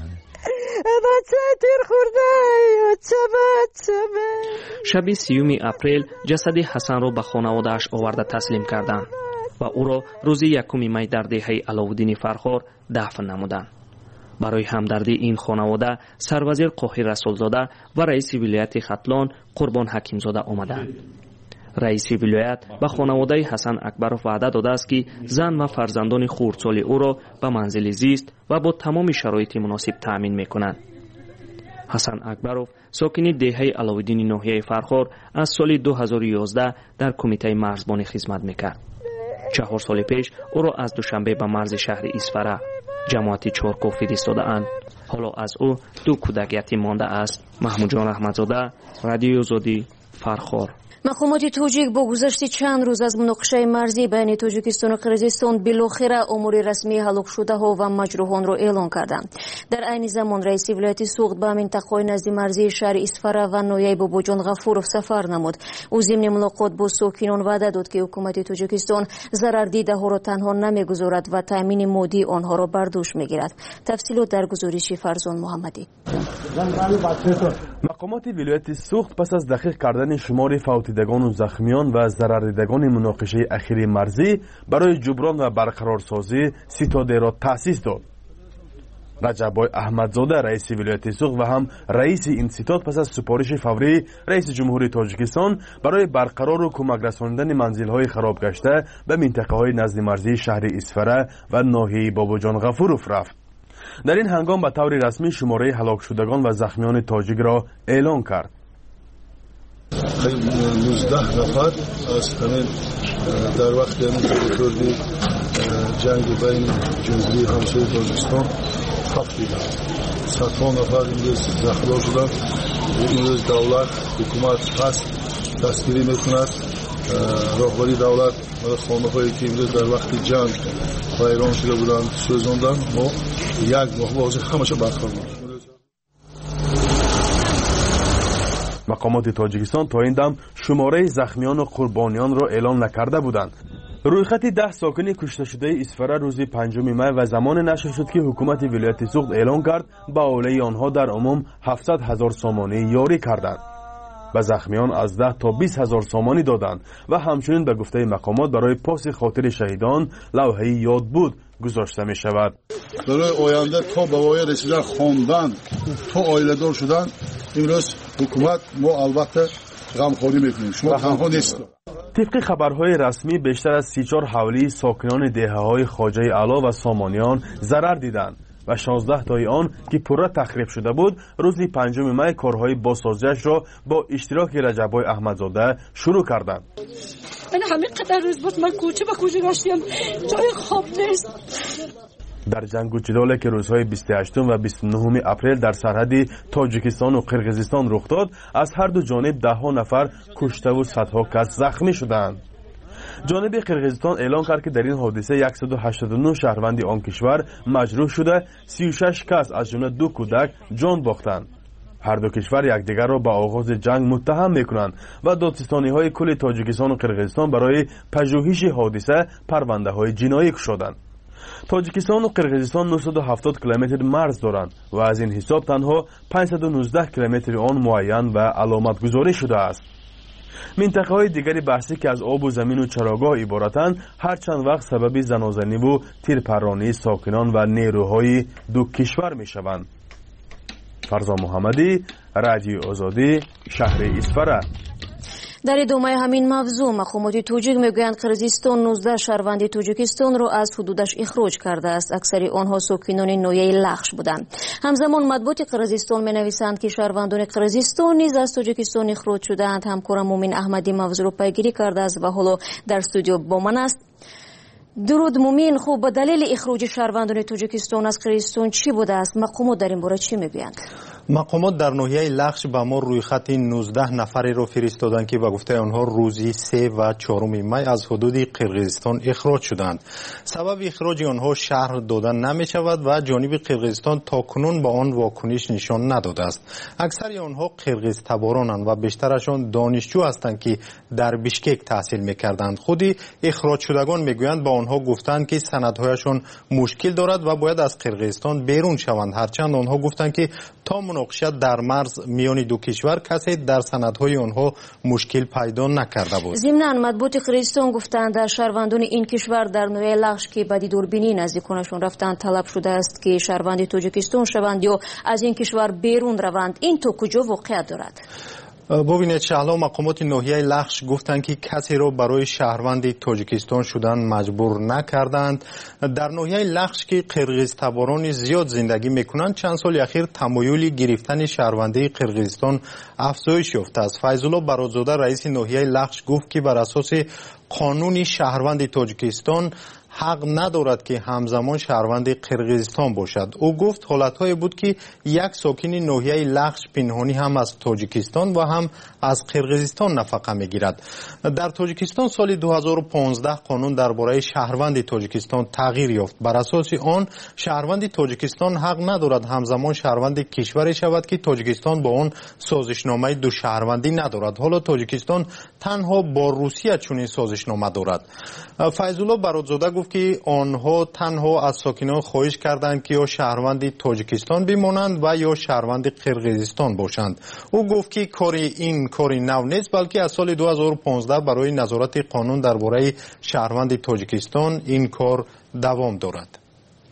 بچه تیر خورده بچه شب 30 اپریل جسد حسن را به خانواده‌اش آورده تسلیم کردند و او را روز 1 می در دهه علاءالدین فرخار دفن نمودند. برای همدردی این خانواده سروزیر قاهر رسولزاده و رئیس ولایت ختلان قربان حکیمزاده آمدند. رئیس ولایت به خانواده حسن اکبروف وعده داده است که زن و فرزندان خردسال او را به منزل زیست و با تمام شرایط مناسب تأمین می‌کنند. حسن اکبروف ساکن دهه علاءالدین ناحیه فرخار از سال 2011 در کمیته مرزبانی خدمت می‌کرد. 4 سال پیش او را از دوشنبه به مرز شهر اسفره جماعت چارکو فرستاده‌اند. حالا از او 2 کودک یتیم مانده است. محمود جان رحمتزاده، رادیو آزادی، фархор. мақомоти тоҷик бо гузашти чанд рӯз аз муноқишаи марзӣ байни тоҷикистону қирғизистон билохира омури расмии ҳалокшудаҳо ва маҷрӯҳонро эълон карданд. дар айни замон раиси вилояти суғд ба минтақаҳои назди марзии шаҳри исфара ва ноҳияи бобоҷон ғафуров сафар намуд. ӯ зимни мулоқот бо сокинон ваъда дод ки ҳукумати тоҷикистон зарардидаҳоро танҳо намегузорад ва таъмини моддии онҳоро бар дӯш мегирад. тафсилот дар гузориши фарзон муҳаммадӣ. мақомоти вилояти суғд пас аз дақиқ кардани шумори фавтидагону захмиён ва зарардидагони муноқишаи ахири марзӣ барои ҷуброн ва барқарорсозӣ ситодеро таъсис дод. раҷаббой аҳмадзода раиси вилояти суғд ва ҳам раиси ин ситод пас аз супориши фаврии раиси ҷумҳури тоҷикистон барои барқарору кӯмакрасонидани манзилҳои харобгашта ба минтақаҳои назди марзии шаҳри исфара ва ноҳияи бобоҷон ғафуров рафт. дар ин ҳангом ба таври расмӣ шумораи ҳалокшудагон ва захмиёни тоҷикро эълон кард. 19 نفر از همین در وقت همین تریتوری جنگ بین جمهوری همسایه تاجیکستان خفت دیدن. صدها نفر امروز زخمی شدند. امروز دولت حکومت هست دستگیری میکند. راهبری دولت خانه هایی که امروز در وقت جنگ ویران شده بودند سوزاندن. ما یک ماه بازی همشه برقرار. мақомоти тоҷикистон то ин дам шумораи захмиёну қурбониёнро эълон накарда буданд. рӯйхати 10 сокини кушташудаи исфара рӯзи 5 май ва замоне нашр шуд ки ҳукумати вилояти суғд эълон кард ба оилаи онҳо дар умум 700 000 сомонӣ ёрӣ карданд. ба захмиён аз 10 то 20 000 сомонӣ доданд ва ҳамчунин ба гуфтаи мақомот барои поси хотири шаҳидон лавҳаи ёдбуд гузошта мешавад. барои оянда то ба воя расидан хондан то оиладор шудан имрӯз ҳукумат мо албатта ғамхорӣ мекунем. шумо танҳо нестед. طبق خبرهای رسمی بیشتر از 34 حولی ساکنان دهه‌های خواجه علا و سامانیان ضرر دیدند و 16 تای آن که پورا تخریب شده بود روز 5 می کارهای بازسازیش را با اشتراک رجب‌های احمدزاده شروع کردند. من همین قدر روز بود من کوچه به کوچه گشتم جای خواب نیست. در جنگ و جدالی که روزهای 28 و 29 اپریل در سرحد تاجیکستان و قرقیزستان رخ داد از هر دو جانب ده‌ها نفر کشته و صدها کس زخمی شدند. جانب قرقیزستان اعلام کرد که در این حادثه 189 شهروند آن کشور مجروح شده 36 کس از جمله 2 کودک جان باختند. هر دو کشور یکدیگر را با آغاز جنگ متهم میکنند و دادستانی‌های کل تاجیکستان و قرقیزستان برای پژوهش حادثه پرونده‌های جنایی گشودند. تاجیکستان و قرقیزستان 970 کیلومتر مرز دارند و از این حساب تنها 519 کیلومتر آن معین و علامت گذاری شده است. منطقه های دیگری بحثی که از آب و زمین و چراگاه عبارتند هر چند وقت سبب زنازنی و تیرپرانی ساکنان و نیروهای دو کشور می شوند. فرزان محمدی، رادیو آزادی، شهر اسفره. در ادامه همین موضوع مقامات توجیک میگویند قرقیزستان 19 شهروند توجیکستان را از حدودش اخراج کرده است. اکثر آنها ساکنان ناحیه لخش بودند. همزمان مطبوعات قرقیزستان مینویسند که شهروندان قرقیزستان نیز از توجیکستان اخراج شدند. همکارم مومن احمدی موضوع را پیگیری کرده است و حالا در استودیو با من است. درود مومن، خوب به دلیل اخراج شهروندان توجیکستان از قرقیزستان چی بوده است؟ مقامات در این باره چی میگویند؟ مقامات در ناحیه لخش به ما رویخط 19 نفری را فرستادند که به گفته آنها روزی 3 و 4 می از حدود قرقیزستان اخراج شدند. سبب اخراج آنها شرح دادن نمی شود و جانب قرقیزستان تاکنون با آن واکنش نشان نداده است. اکثر آنها قرقیز تبارانند و بیشترشان دانشجو هستند که در بیشکک تحصیل میکردند. خودی اخراج شدگان میگویند با آنها گفتند که سندهایشان مشکل دارد و باید از قرقیزستان بیرون شوند. هرچند آنها گفتند که تا مناقشه در مرز میان دو کشور کسی در سندهای آنها مشکل پیدا نکرده بود. ضمناً مطبوعات قرقیزستان گفتند در شهروندان این کشور در ناحیه لخش که به دوربینی نزدیکانشان رفتند طلب شده است که شهروند توجیکستان شوند یا از این کشور بیرون روند. این تو کجا واقعیت دارد؟ ببینید شهلا مقامات ناحیه لخش گفتند که کسی را برای شهروند تاجیکستان شدن مجبور نکردند. در ناحیه لخش که قرقیز تباران زیاد زندگی میکنند چند سال اخیر تمایل گرفتن شهروندی قرقیزستان افزایش یافته است. فیض‌الله برادزاده رئیس ناحیه لخش گفت که بر اساس قانون شهروند تاجیکستان حق ندارد که همزمان شهروند قرقیزستان باشد. او گفت حالت‌های بود که یک ساکن ناحیه لخش پنهانی هم از تاجیکستان و هم از قرقیزستان نفقه میگیرد. در تاجیکستان سال 2015 قانون درباره شهروند تاجیکستان تغییر یافت. بر اساس آن شهروند تاجیکستان حق ندارد همزمان شهروند کشوری شود که تاجیکستان با آن سازشنامه دو شهروندی ندارد. حالا تاجیکستان تنها با روسیه چنین سازشنامه دارد. فیض‌الله برادزاده گفت که آنها تنها از ساکنان خواهش کردند که یا شهروند تاجیکستان بمانند و یا شهروند قرقیزستان باشند. او گفت که کاری نو نیست، بلکه از سال 2015 برای نظارت قانون درباره شهروند تاجیکستان این کار دوام دارد.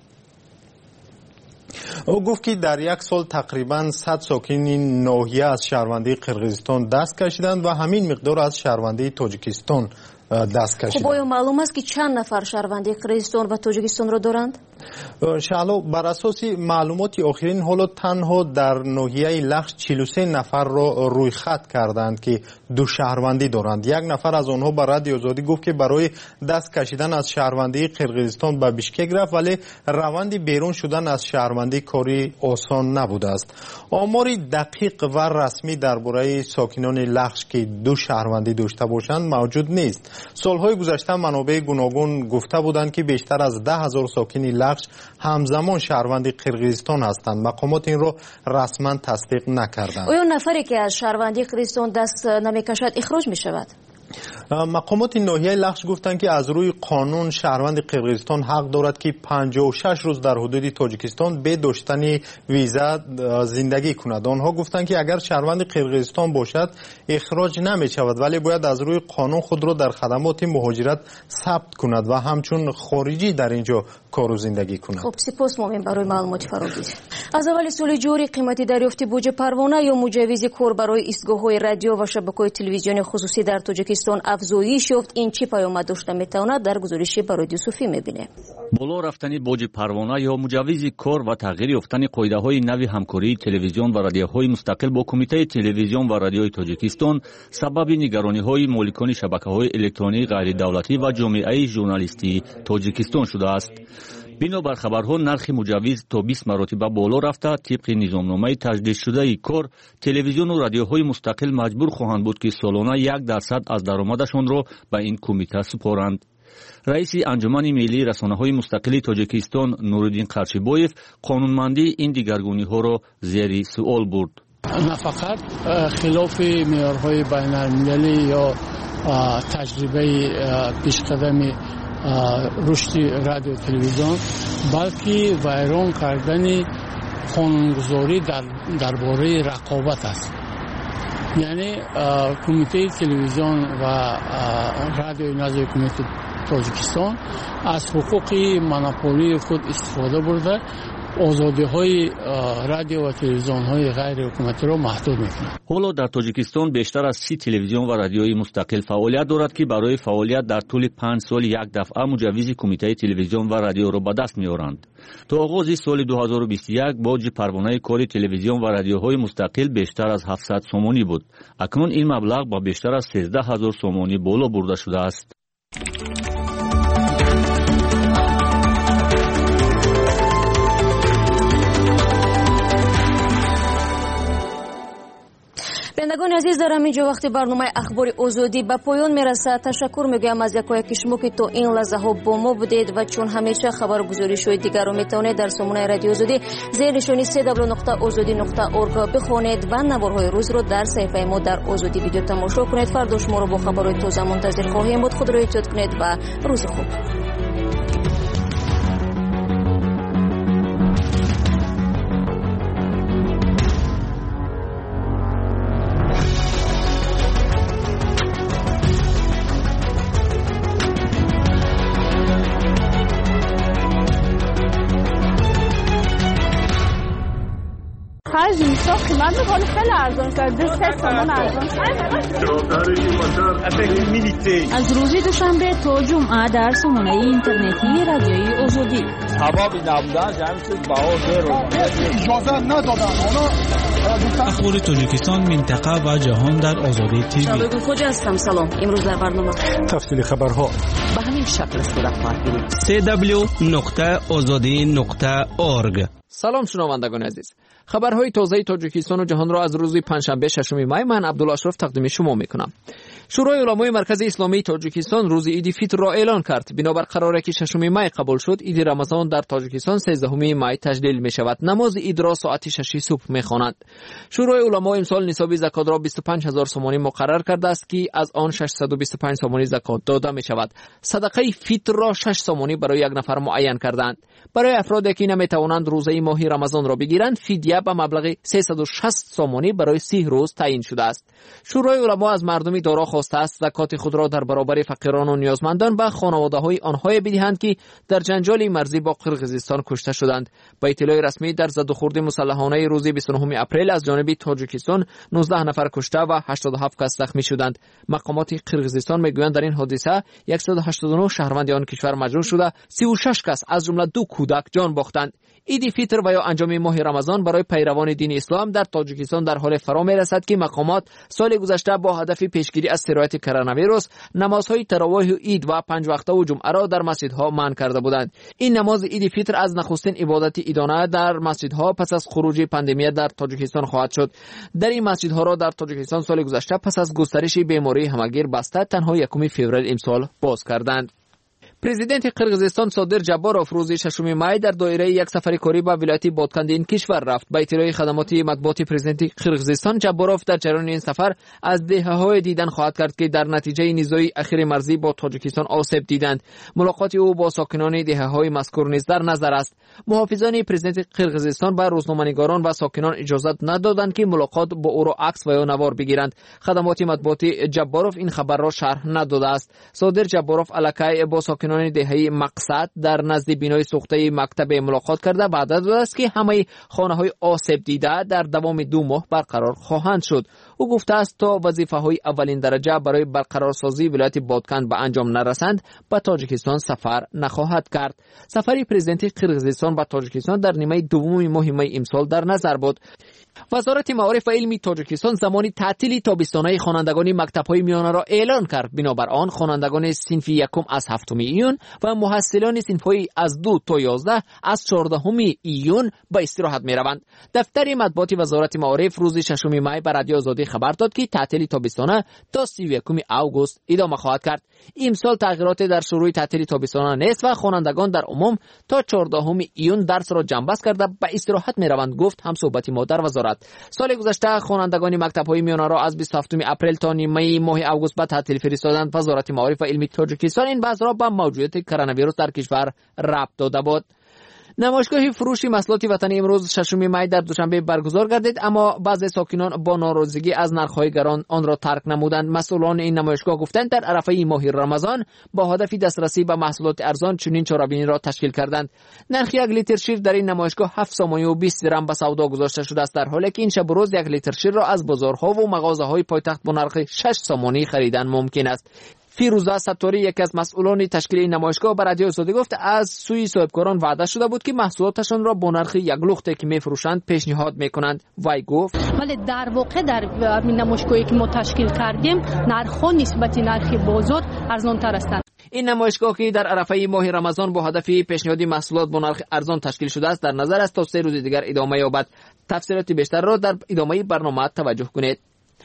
او گفت که در یک سال تقریبا 100 ساکن ناحیه از شهروندی قرقیزستان دست کشیدند و همین مقدار از شهروندی تاجیکستان دست کشیدند. خب آیا معلوم است که چند نفر شهروندی قرقیزستان و تاجیکستان را دارند؟ شالو بر اساس معلومات آخرین حالا تنها در ناحیه لخش 43 نفر را روی خط کردند که دو شهروندی دارند. یک نفر از آنها به رادیو آزادی گفت که برای دست کشیدن از شهروندی قرقیزستان به بیشکک رفت، ولی روند بیرون شدن از شهروندی کاری آسان نبوده است. آمار دقیق و رسمی درباره ساکنان لخش که دو شهروندی داشته باشند موجود نیست. سالهای گذشته منابع گوناگون گفته بودند که بیشتر از 10,000 ساکن لخش همزمان شهروند قرقیزستان هستند. مقامات این را رسما تصدیق نکردند. آیا نفری که از شهروندی قرقیزستان دست نمیکشد اخراج می شود؟ مقامات ناحیه لخش گفتند که از روی قانون شهروند قرقیزستان حق دارد که 56 روز در حدود تاجیکستان به داشتن ویزا زندگی کند. آنها گفتند که اگر شهروند قرقیزستان باشد اخراج نمی شود، ولی باید از روی قانون خود را در خدمات مهاجرت ثبت کند و همچون خارجی در اینجا کار و زندگی کند. خب سپاس مومن برای معلومات فراگیر. از اول سال جاری قیمت دریافت بودجه پروانه یا مجوز کار برای ایستگاه‌های رادیو و شبکه‌های تلویزیونی خصوصی در تاجیکستان افزایش یافت. این چی پیامد داشته میتواند در گزارش برای یوسفی میبینه. بالا رفتن باج پروانه یا مجوز کار و تغییر یافتن قاعده‌های نوی همکاری تلویزیون و رادیوهای مستقل با کمیته تلویزیون و رادیوی تاجیکستان سبب نگرانی‌های مالکان شبکه‌های الکترونیکی غیر دولتی و جامعه ژورنالیستی تاجیکستان شده است. بنابر خبرها نرخ مجوز تا 20 مراتب بالا رفته. طبق نظامنامه تجدید شده کار تلویزیون و رادیوهای مستقل مجبور خواهند بود که سالانه 1% از درآمدشان را به این کمیته سپارند. رئیس انجمن ملی رسانه‌های مستقل تاجیکستان نورالدین قرچیبویف قانونمندی این دیگرگونی‌ها را زیر سوال برد. نه فقط خلاف معیارهای بین‌المللی یا تجربه پیشقدمی رشد رادیو تلویزیون، بلکه ویران کردن قانونگذاری درباره رقابت است. یعنی کمیته تلویزیون و رادیو نزد کمیته تاجیکستان از حقوق مونوپولی خود استفاده برده آزادی‌های رادیو و تلویزیون‌های غیر حکومتی را محدود می‌کند. حالا در تاجیکستان بیشتر از 30 تلویزیون و رادیوی مستقل فعالیت دارد که برای فعالیت در طول 5 سال یک دفعه مجوز کمیته تلویزیون و رادیو را به دست می‌آورند. تا آغاز سال 2021 باج پروانه کار تلویزیون و رادیوهای مستقل بیشتر از 700 سومانی بود. اکنون این مبلغ با بیشتر از 13000 سومانی بالا برده شده است. بینندگان عزیز، در اینجا وقتی برنامه اخبار آزادی به پایان میرسد. تشکر میگویم از یکایک شما که تا این لحظه ها با ما بودید و چون همیشه خبر گزارش‌های دیگر را میتونید در سامانه رادیو آزادی زیر نشانی www.azadi.org بخوانید و نوارهای روز را در صفحه ما در آزادی ویدیو تماشا کنید. فردا شما را با خبرهای تازه منتظر خواهیم بود. خود را احتیاط کنید و روز خوب. جنسا قیمت میکنه خیلی ارزان شد. 2 تومان ارزان از روز دوشنبه تا جمعه در سامانه اینترنتی رادیوی آزادی. سبب نبودن جمعیت بها زیر اجازه ندادن. اخبار تاجیکستان، منطقه و جهان در آزادی تیوی. شبگون خوج هستم. سلام. امروز در برنامه تفصیل خبرها به همین شکل صورت خواهد گرفت. www.azadi.org. سلام شنوندگان عزیز. خبرهای تازه تاجیکستان و جهان را از روز پنجشنبه 6 می من عبدالاشرف تقدیم شما میکنم. شورای علمای مرکز اسلامی تاجیکستان روز عید فیتر را اعلان کرد. بنابر قراری که 6 می قبول شد، عید رمضان در تاجیکستان 13 می تجلیل می شود. نماز عید را ساعت 6 صبح می خوانند. شورای علما امسال نصاب زکات را 25000 سومانی مقرر کرده است که از آن 625 سومانی زکات داده می شود. صدقه فیتر را 6 سومانی برای یک نفر معین کردند. برای افرادی که نمی توانند روزه ماه رمضان را بگیرند، فدیه به مبلغ 360 سومانی برای 30 روز تعیین شده است. شورای علما از مردمی دارا خواسته است زکات خود را در برابر فقیران و نیازمندان به خانواده‌های آنها بدهند که در جنجال مرزی با قرقیزستان کشته شدند. با اطلاع رسمی در زد و خورد مسلحانه روز 29 اپریل از جانب تاجیکستان 19 نفر کشته و 87 کس زخمی شدند. مقامات قرقیزستان میگویند در این حادثه 189 شهروند آن کشور مجروح شده، 36 کس از جمله 2 کودک جان باختند. عید فیتر و یا انجام ماه رمضان برای پیروان دین اسلام در تاجیکستان در حال فرا میرسد که مقامات سال گذشته با هدف پیشگیری از سرایت کرونا ویروس نمازهای تراویح و عید و 5 وقته و جمعه را در مسجدها منع کرده بودند. این نماز عید فیتر از نخستین عبادت عیدانه در مسجدها پس از خروج پاندمی در تاجیکستان خواهد شد. در این مسجدها را در تاجیکستان سال گذشته پس از گسترش بیماری همگیر بسته تنها 1 فوریه امسال باز کردند. پرزیدنت قرقیزستان صادر جباروف روز 6 می در دایره یک سفر کاری به ولایت بادکند این کشور رفت. با اطلاع خدمات مطبوعاتی پرزیدنت قرقیزستان، جباروف در جریان این سفر از دهه‌های دیدن خواهد کرد که در نتیجه نزاع اخیر مرزی با تاجیکستان آسیب دیدند. ملاقات او با ساکنان دهه‌های مذکور نیز در نظر است. محافظان پرزیدنت قرقیزستان به روزنامه‌نگاران و ساکنان اجازه ندادند که ملاقات با او را عکس و یا نوار بگیرند. خدمات مطبوعاتی جباروف این خبر را شرح نداده است. صادر جباروف الکی با ساکنان دهه مقصد در نزد بینای سوخته مکتب ملاقات کرده وعده داده است که همه خانه‌های آسیب دیده در دوام 2 ماه برقرار خواهند شد. او گفته است تا وظیفه‌های اولین درجه برای برقرارسازی ولایت بادکند به انجام نرسند به تاجیکستان سفر نخواهد کرد. سفر پرزیدنت قرقیزستان به تاجیکستان در نیمه دوم ماه می امسال در نظر بود. وزارت معارف و علم تاجیکستان زمانی تعطیلی تابستانه خوانندگان مکتب‌های میانه را اعلان کرد. بنابر آن خوانندگان صنف 1 از 7 ایون و محصلان صنف‌های از 2 تا 11 از 14 ایون به استراحت می‌روند. دفتر مطبوعات وزارت معارف روز 6 می به رادیو آزادی خبر داد که تعطیل تابستانه تا 31 آگوست ادامه خواهد کرد. امسال تغییرات در شروع تعطیل تابستانه نیست و خوانندگان در عموم تا 14 ایون درس را جنببست کرده به استراحت می‌روند، گفت همصحبتی ما در وزارت. سال گذشته خوانندگان مکتب‌های میانه را از 27 اپریل تا نیمه ماه آگوست به تعطیل فرستادند. وزارت معارف و علم تاجیکستان این بحث را به موجودیت کرونا ویروس در کشور ربط داده بود. نمایشگاه فروش محصولات وطنی امروز 6 می در دوشنبه برگزار گردید، اما بعضی ساکنان با ناراضگی از نرخ‌های گران آن را ترک نمودند. مسئولان این نمایشگاه گفتند در عرفه ماه رمضان با هدف دسترسی به محصولات ارزان چنین چاره‌بینی را تشکیل کردند. نرخ 1 لیتر شیر در این نمایشگاه 7 سومانی و 20 درم به سودا گذاشته شده است، در حالی که این شب و روز 1 لیتر شیر را از بازارها و مغازه‌های پایتخت با نرخ 6 سومانی خریدن ممکن است. فیروزه ستاری یکی از مسئولان تشکیل این نمایشگاه به رادیو آزادی گفت از سوی صاحبکاران وعده شده بود که محصولاتشان را با نرخ 1 لخته که میفروشند پیشنهاد میکنند. وی گفت ولی در واقع در نمایشگاهی که ما تشکیل کردیم نرخ‌ها نسبت نرخ بازار ارزان‌تر هستند. این نمایشگاه که در عرفه ماه رمضان با هدف پیشنهادی محصولات با نرخ ارزان تشکیل شده است در نظر است تا 3 روز دیگر ادامه یابد. تفصیلات بیشتر را در ادامه برنامه توجه کنید.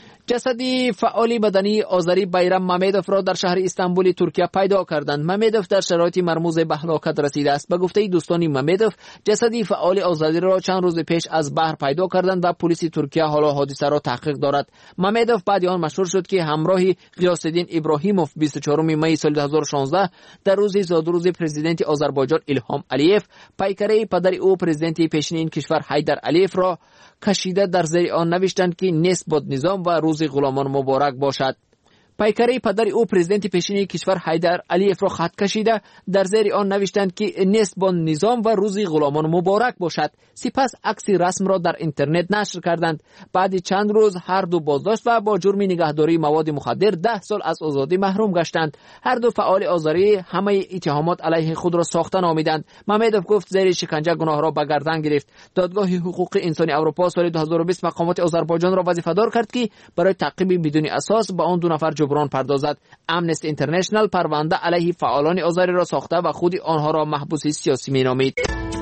جسدی فعال بدنی آذری بیرم ممدوف را در شهر استانبول ترکیه پیدا کردند. ممدوف در شرایط مرموز به هلاکت رسیده است. به گفته دوستان ممدوف، جسدی فعال آذری را چند روز پیش از بحر پیدا کردند و پلیس ترکیه حالا حادثه را تحقیق دارد. ممدوف بعد آن مشهور شد که همراه غیاث‌الدین ابراهیموف 24 می سال 2016 در روز زادروز پرزیدنت آذربایجان ایلهام علیف پیکره پدر او پرزیدنت پیشین این کشور حیدر علیف را کشیده در زیر آن نوشتند که نسبت نظام و روز غلامان مبارک باشد. پیکره پدر او پرزیدنت پیشین کشور حیدر علیف را خط کشیده در زیر آن نوشتند که نیست با نظام و روز غلامان مبارک باشد. سپس عکس رسم را در اینترنت نشر کردند. بعد چند روز هر دو بازداشت و با جرم نگهداری مواد مخدر 10 سال از آزادی محروم گشتند. هر دو فعال آزاری همه اتهامات علیه خود را ساخته نامیدند. ممدوف گفت زیر شکنجه گناه را به گردن گرفت. دادگاه حقوق انسانی اروپا سال 2020 مقامات آذربایجان را وظیفه‌دار کرد که برای تعقیب بدون اساس به آن دو نفر جبران پردازد. امنستی اینترنشنال پرونده علیه فعالان آزاری را ساخته و خود آنها را محبوس سیاسی مینامید.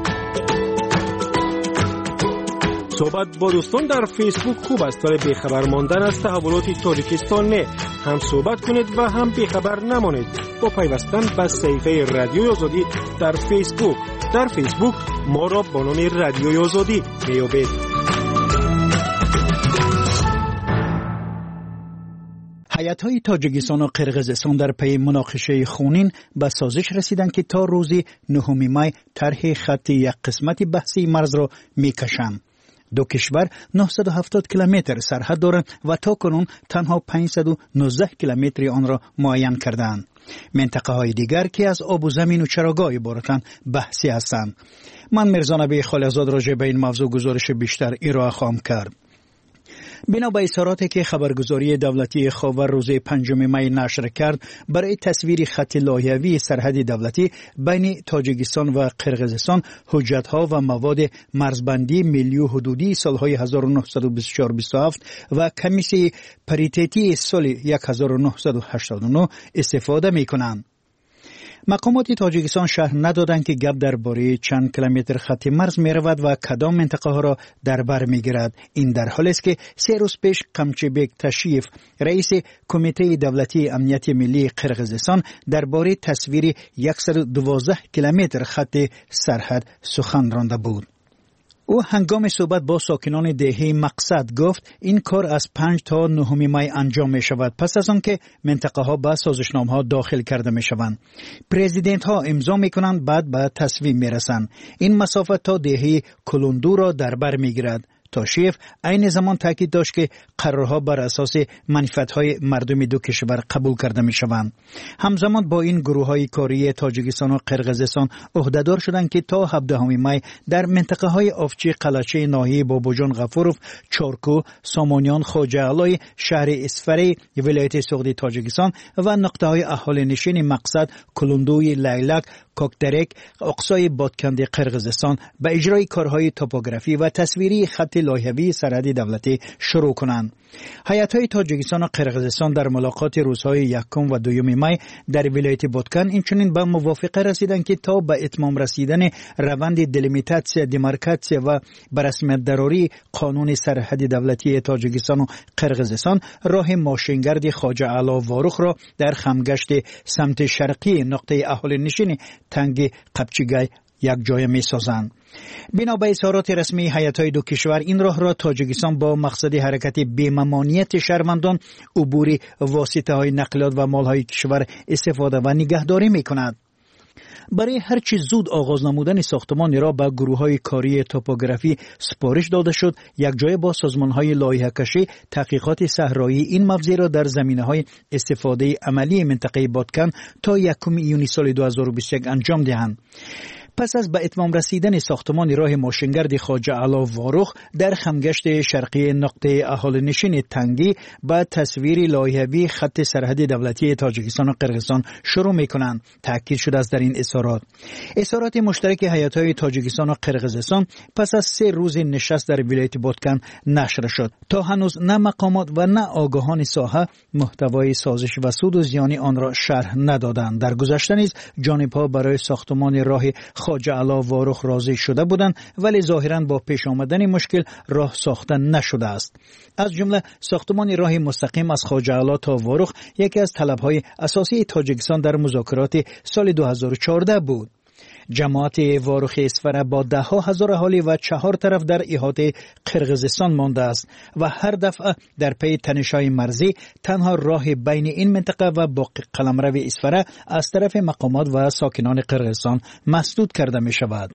صحبت با دوستان در فیسبوک خوب است ولی بیخبر ماندن از تحولات تاجیکستان نه. هم صحبت کنید و هم بیخبر نمانید با پیوستن به صفحه رادیوی آزادی در فیسبوک. در فیسبوک ما را با نام رادیوی آزادی میابید. هیئت‌های تاجیکستان و قرقیزستان در پی مناقشه خونین به سازش رسیدند که تا روز 9 می طرح خط یک قسمت بحثی مرز را میکشند. دو کشور 970 کیلومتر سرحد دارند و تا کنون تنها 519 کیلومتر آن را معین کردند. منطقه های دیگر که از آب و زمین و چراگاه عبارتند بحثی هستند. من میرزا نبی خالیزاد راجع به این موضوع گزارش بیشتر ارائه خواهم کرد. بنا به اظهاراتی که خبرگزاری دولتی خاور روز 5 می نشر کرد، برای تصویر خط لایحه‌ای سرحد دولتی بین تاجیکستان و قرقیزستان حجت‌ها و مواد مرزبندی ملی و حدودی سالهای 1924-27 و کمیسیون پریتتی سال 1989 استفاده می‌کنند. مقامات تاجیکستان شرح ندادند که گپ درباره چند کیلومتر خط مرز می رود و کدام منطقه ها را در بر می گیرد. این در حالی است که 3 روز پیش قمچبک تشیف رئیس کمیته دولتی امنیت ملی قرقیزستان درباره تصویر 112 کیلومتر خط سرحد سخن رانده بود. او هنگام صحبت با ساکنان دهه مقصد گفت این کار از 5 تا 9 می انجام می شود پس از آن که منطقه ها به سازشنامه ها داخل کرده می شوند. پرزیدنت ها امضا می کنند بعد به تصویب می رسند. این مسافت تا دهه کلوندو را در بر می گیرد. تاشیف عین زمان تاکید داشت که قرارها بر اساس منفعت‌های مردم دو کشور قبول کرده می‌شوند. همزمان با این گروه‌های کاری تاجیکستان و قرقیزستان عهده‌دار شدند که تا 17 می در منطقه‌های آفچی قلچه ناحیه بابوجان غفوروف، چارکو، سامانیان، خواجه علای، شهر اسفری، ولایت سعودی تاجیکستان و نقطه‌های اهالی نشین مقصد، کلوندوی، لیلک، کوکترک، اقصای بادکند قرقیزستان به اجرای کارهای توپوگرافی و تصویری خط لایحه‌ای سرحد دولتی شروع کنند. هیئت‌های تاجیکستان و قرقیزستان در ملاقات روزهای 1 و 2 می در ولایت بادکن اینچنین به موافقه رسیدند که تا به اتمام رسیدن روند دلیمیتاسیا، دیمارکاسیا و به رسمیت دراری قانون سرحد دولتی تاجیکستان و قرقیزستان راه ماشینگرد خواجه علا واروخ را در خمگشت سمت شرقی نقطه اهالی نشین تنگ قبچیگای یک جای می سازند. بنا به اظهارات رسمی هیئت‌های دو کشور این راه را تاجیکستان با مقصد حرکت بی‌ممانعیت شهروندان، عبور واسطه‌های نقلیات و مال‌های کشور استفاده و نگهداری می‌کند. برای هر چی زود آغاز نمودن ساختمان را به گروه‌های کاری توپوگرافی سپارش داده شد. یک جای با سازمان‌های لایحه‌کشی تحقیقات صحرایی این موضوع را در زمینه‌های استفاده عملی منطقه بادکن تا 1 یونیو سال 2021 انجام دهند. پس از به اتمام رسیدن ساختمان راه ماشینگرد خواجه علا واروخ در خمگشت شرقی نقطه اهالی نشین تنگی با تصویر لایحه‌ای خط سرحد دولتی تاجیکستان و قرقیزستان شروع می‌کنند. تاکید شده است در این اظهارات مشترک هیئت‌های تاجیکستان و قرقیزستان پس از 3 روز نشست در ولایت بادکن نشر شد. تا هنوز نه مقامات و نه آگاهان ساحه محتوای سازش و سود و زیان آن را شرح ندادند. در گذشته نیز جانب‌ها برای ساختمان راه خواجه علا واروخ راضی شده بودند ولی ظاهراً با پیش آمدن مشکل راه ساخته نشده است. از جمله ساختمان راه مستقیم از خواجه علا تا واروخ یکی از طلب‌های اساسی تاجیکستان در مذاکرات سال 2014 بود. جماعت واروخ اسفره با 10,000 اهالی و 4 طرف در احاطه قرقیزستان مانده است و هر دفعه در پی تنش‌های مرزی تنها راه بین این منطقه و باقی قلمرو اسفره از طرف مقامات و ساکنان قرقیزستان مسدود کرده می شود.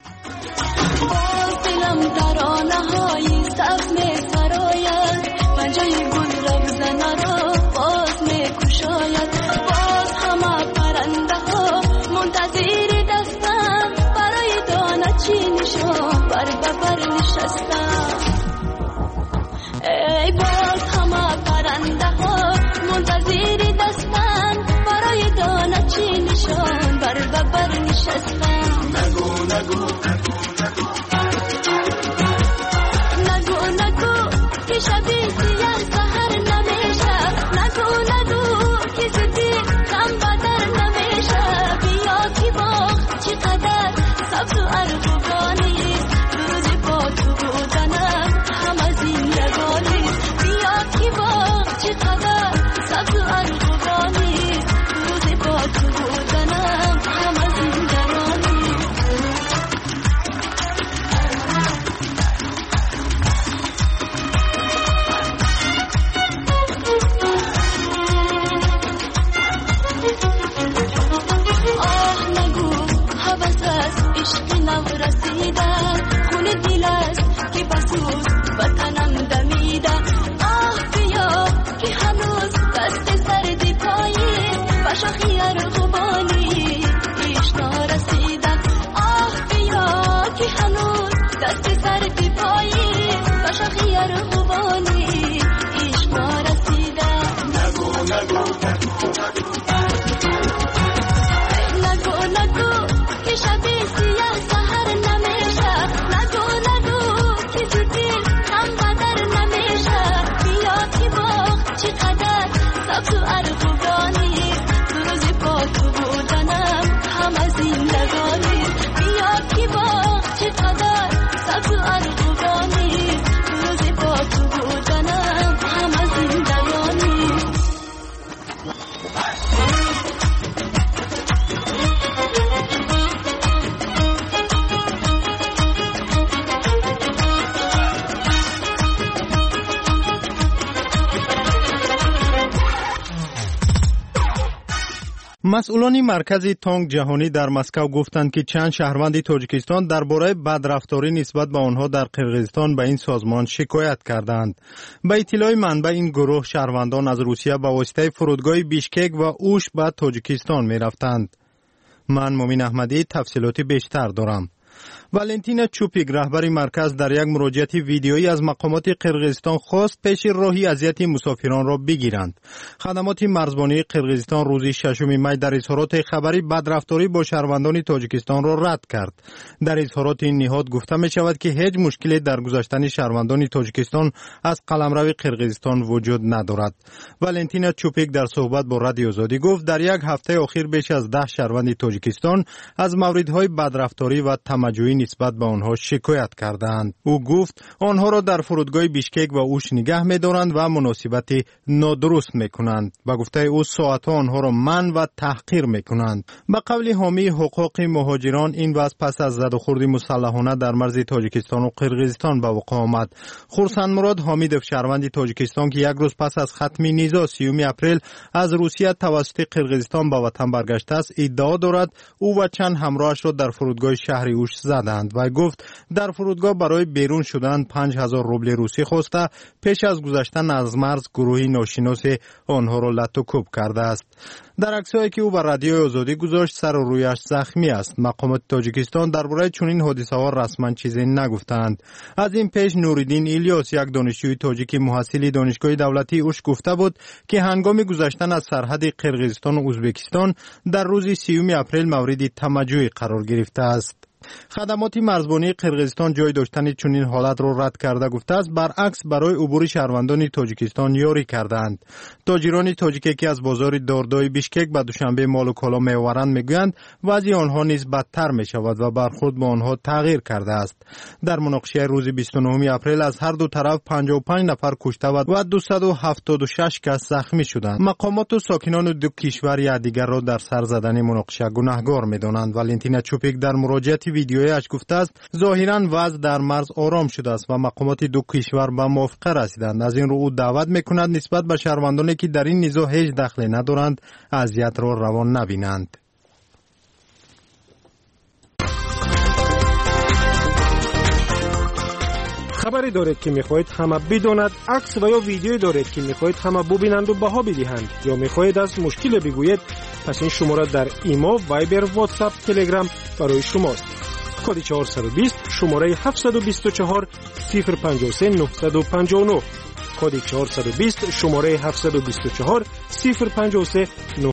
مسئولان مرکز تانک جهانی در مسکو گفتند که چند شهروند تاجیکستان درباره بدرفتاری نسبت به آنها در قرقیزستان به این سازمان شکایت کردند. به اطلاع منبع این گروه شهروندان از روسیه به واسطه فرودگاه بیشکک و اوش به تاجیکستان می رفتند. من مومین احمدی تفصیلاتی بیشتر دارم. والنتینا چوپیک رهبر مرکز در یک مراجعه ویدیویی از مقامات قرقیزستان خواست پیش راهی اذیت مسافران را بگیرند. خدمات مرزبانی قرقیزستان روز 6 می در اظهارات خبری بدرفتاری با شهروندان تاجیکستان را رد کرد. در اظهارات این نهاد گفته می شود که هیچ مشکلی در گذشتن شهروندان تاجیکستان از قلمرو قرقیزستان وجود ندارد. والنتینا چوپیک در صحبت با رادیو آزادی گفت در یک هفته اخیر بیش از 10 شهروند تاجیکستان از موردهای بدرفتاری و تمجیدی نسبت به آنها شکایت کردند. او گفت آنها را در فرودگاه بیشکک و اوش نگه می‌دارند و مناسبت نادرست می‌کنند. با گفته او ساعت‌ها آنها را منع و تحقیر می‌کنند. به قول حامی حقوق مهاجران این وضع پس از زد و خورد مسلحانه در مرز تاجیکستان و قرقیزستان به وقوع آمد. خورسند مراد حامدوف شهروند تاجیکستان که یک روز پس از ختم نزاع 30 اپریل از روسیه توسط قرقیزستان به وطن برگشته است ادعا دارد او و چند همراهش را در فرودگاه شهر اوش زدند و گفت در فرودگاه برای بیرون شدن 5000 روبل روسی خواسته پیش از گذشتن از مرز گروهی ناشناس آنها را لط و کوب کرده است. در عکسایی که او بر رادیو آزادی گذاشت سر و رویش زخمی است. مقامات تاجیکستان درباره چنین حادثه‌ها رسما چیزی نگفتند. از این پیش نوریدین ایلیاس یک دانشجوی تاجیک محصل دانشگاه دولتی اوش گفته بود که هنگام گذشتن از سرحد قرقیزستان و ازبکستان در روز 30 اپریل مورد تمجید قرار گرفته است. خدمات مرزبانی قرقیزستان جای داشتن چنین حالت را رد کرده گفته است برعکس برای عبور شهروندان تاجیکستان یاری کردند. تاجران تاجیکی که از بازار داردای بیشکک به دوشنبه مال و کالا می‌آورند میگویند وضع آنها نیز بدتر می‌شود و برخورد با آنها تغییر کرده است. در مناقشه روز 29 اپریل از هر دو طرف 55 نفر کشته و 276 کس زخمی شدند. مقامات و ساکنان دو کشور یکدیگر را در سر زدن مناقشه گناهکار می‌دانند. والنتینا چوپیک در مراجعه ویدیویش گفته است ظاهراً وضع در مرز آرام شده است و مقامات دو کشور به موافقه رسیدند. از این رو او دعوت می‌کند نسبت به شهروندانی که در این نزاع هیچ دخلی ندارند اذیت را روا نبینند. خبری دارید که میخواهید همه بداند، عکس و یا ویدیویی دارید که میخواهید همه ببینند و بها بدهند یا میخواهید از مشکل بگویید، پس این شماره در ایما، وایبر، واتساپ، تلگرام برای شماست. کد 420 شماره 724 053 959 کد 420 شماره 724 053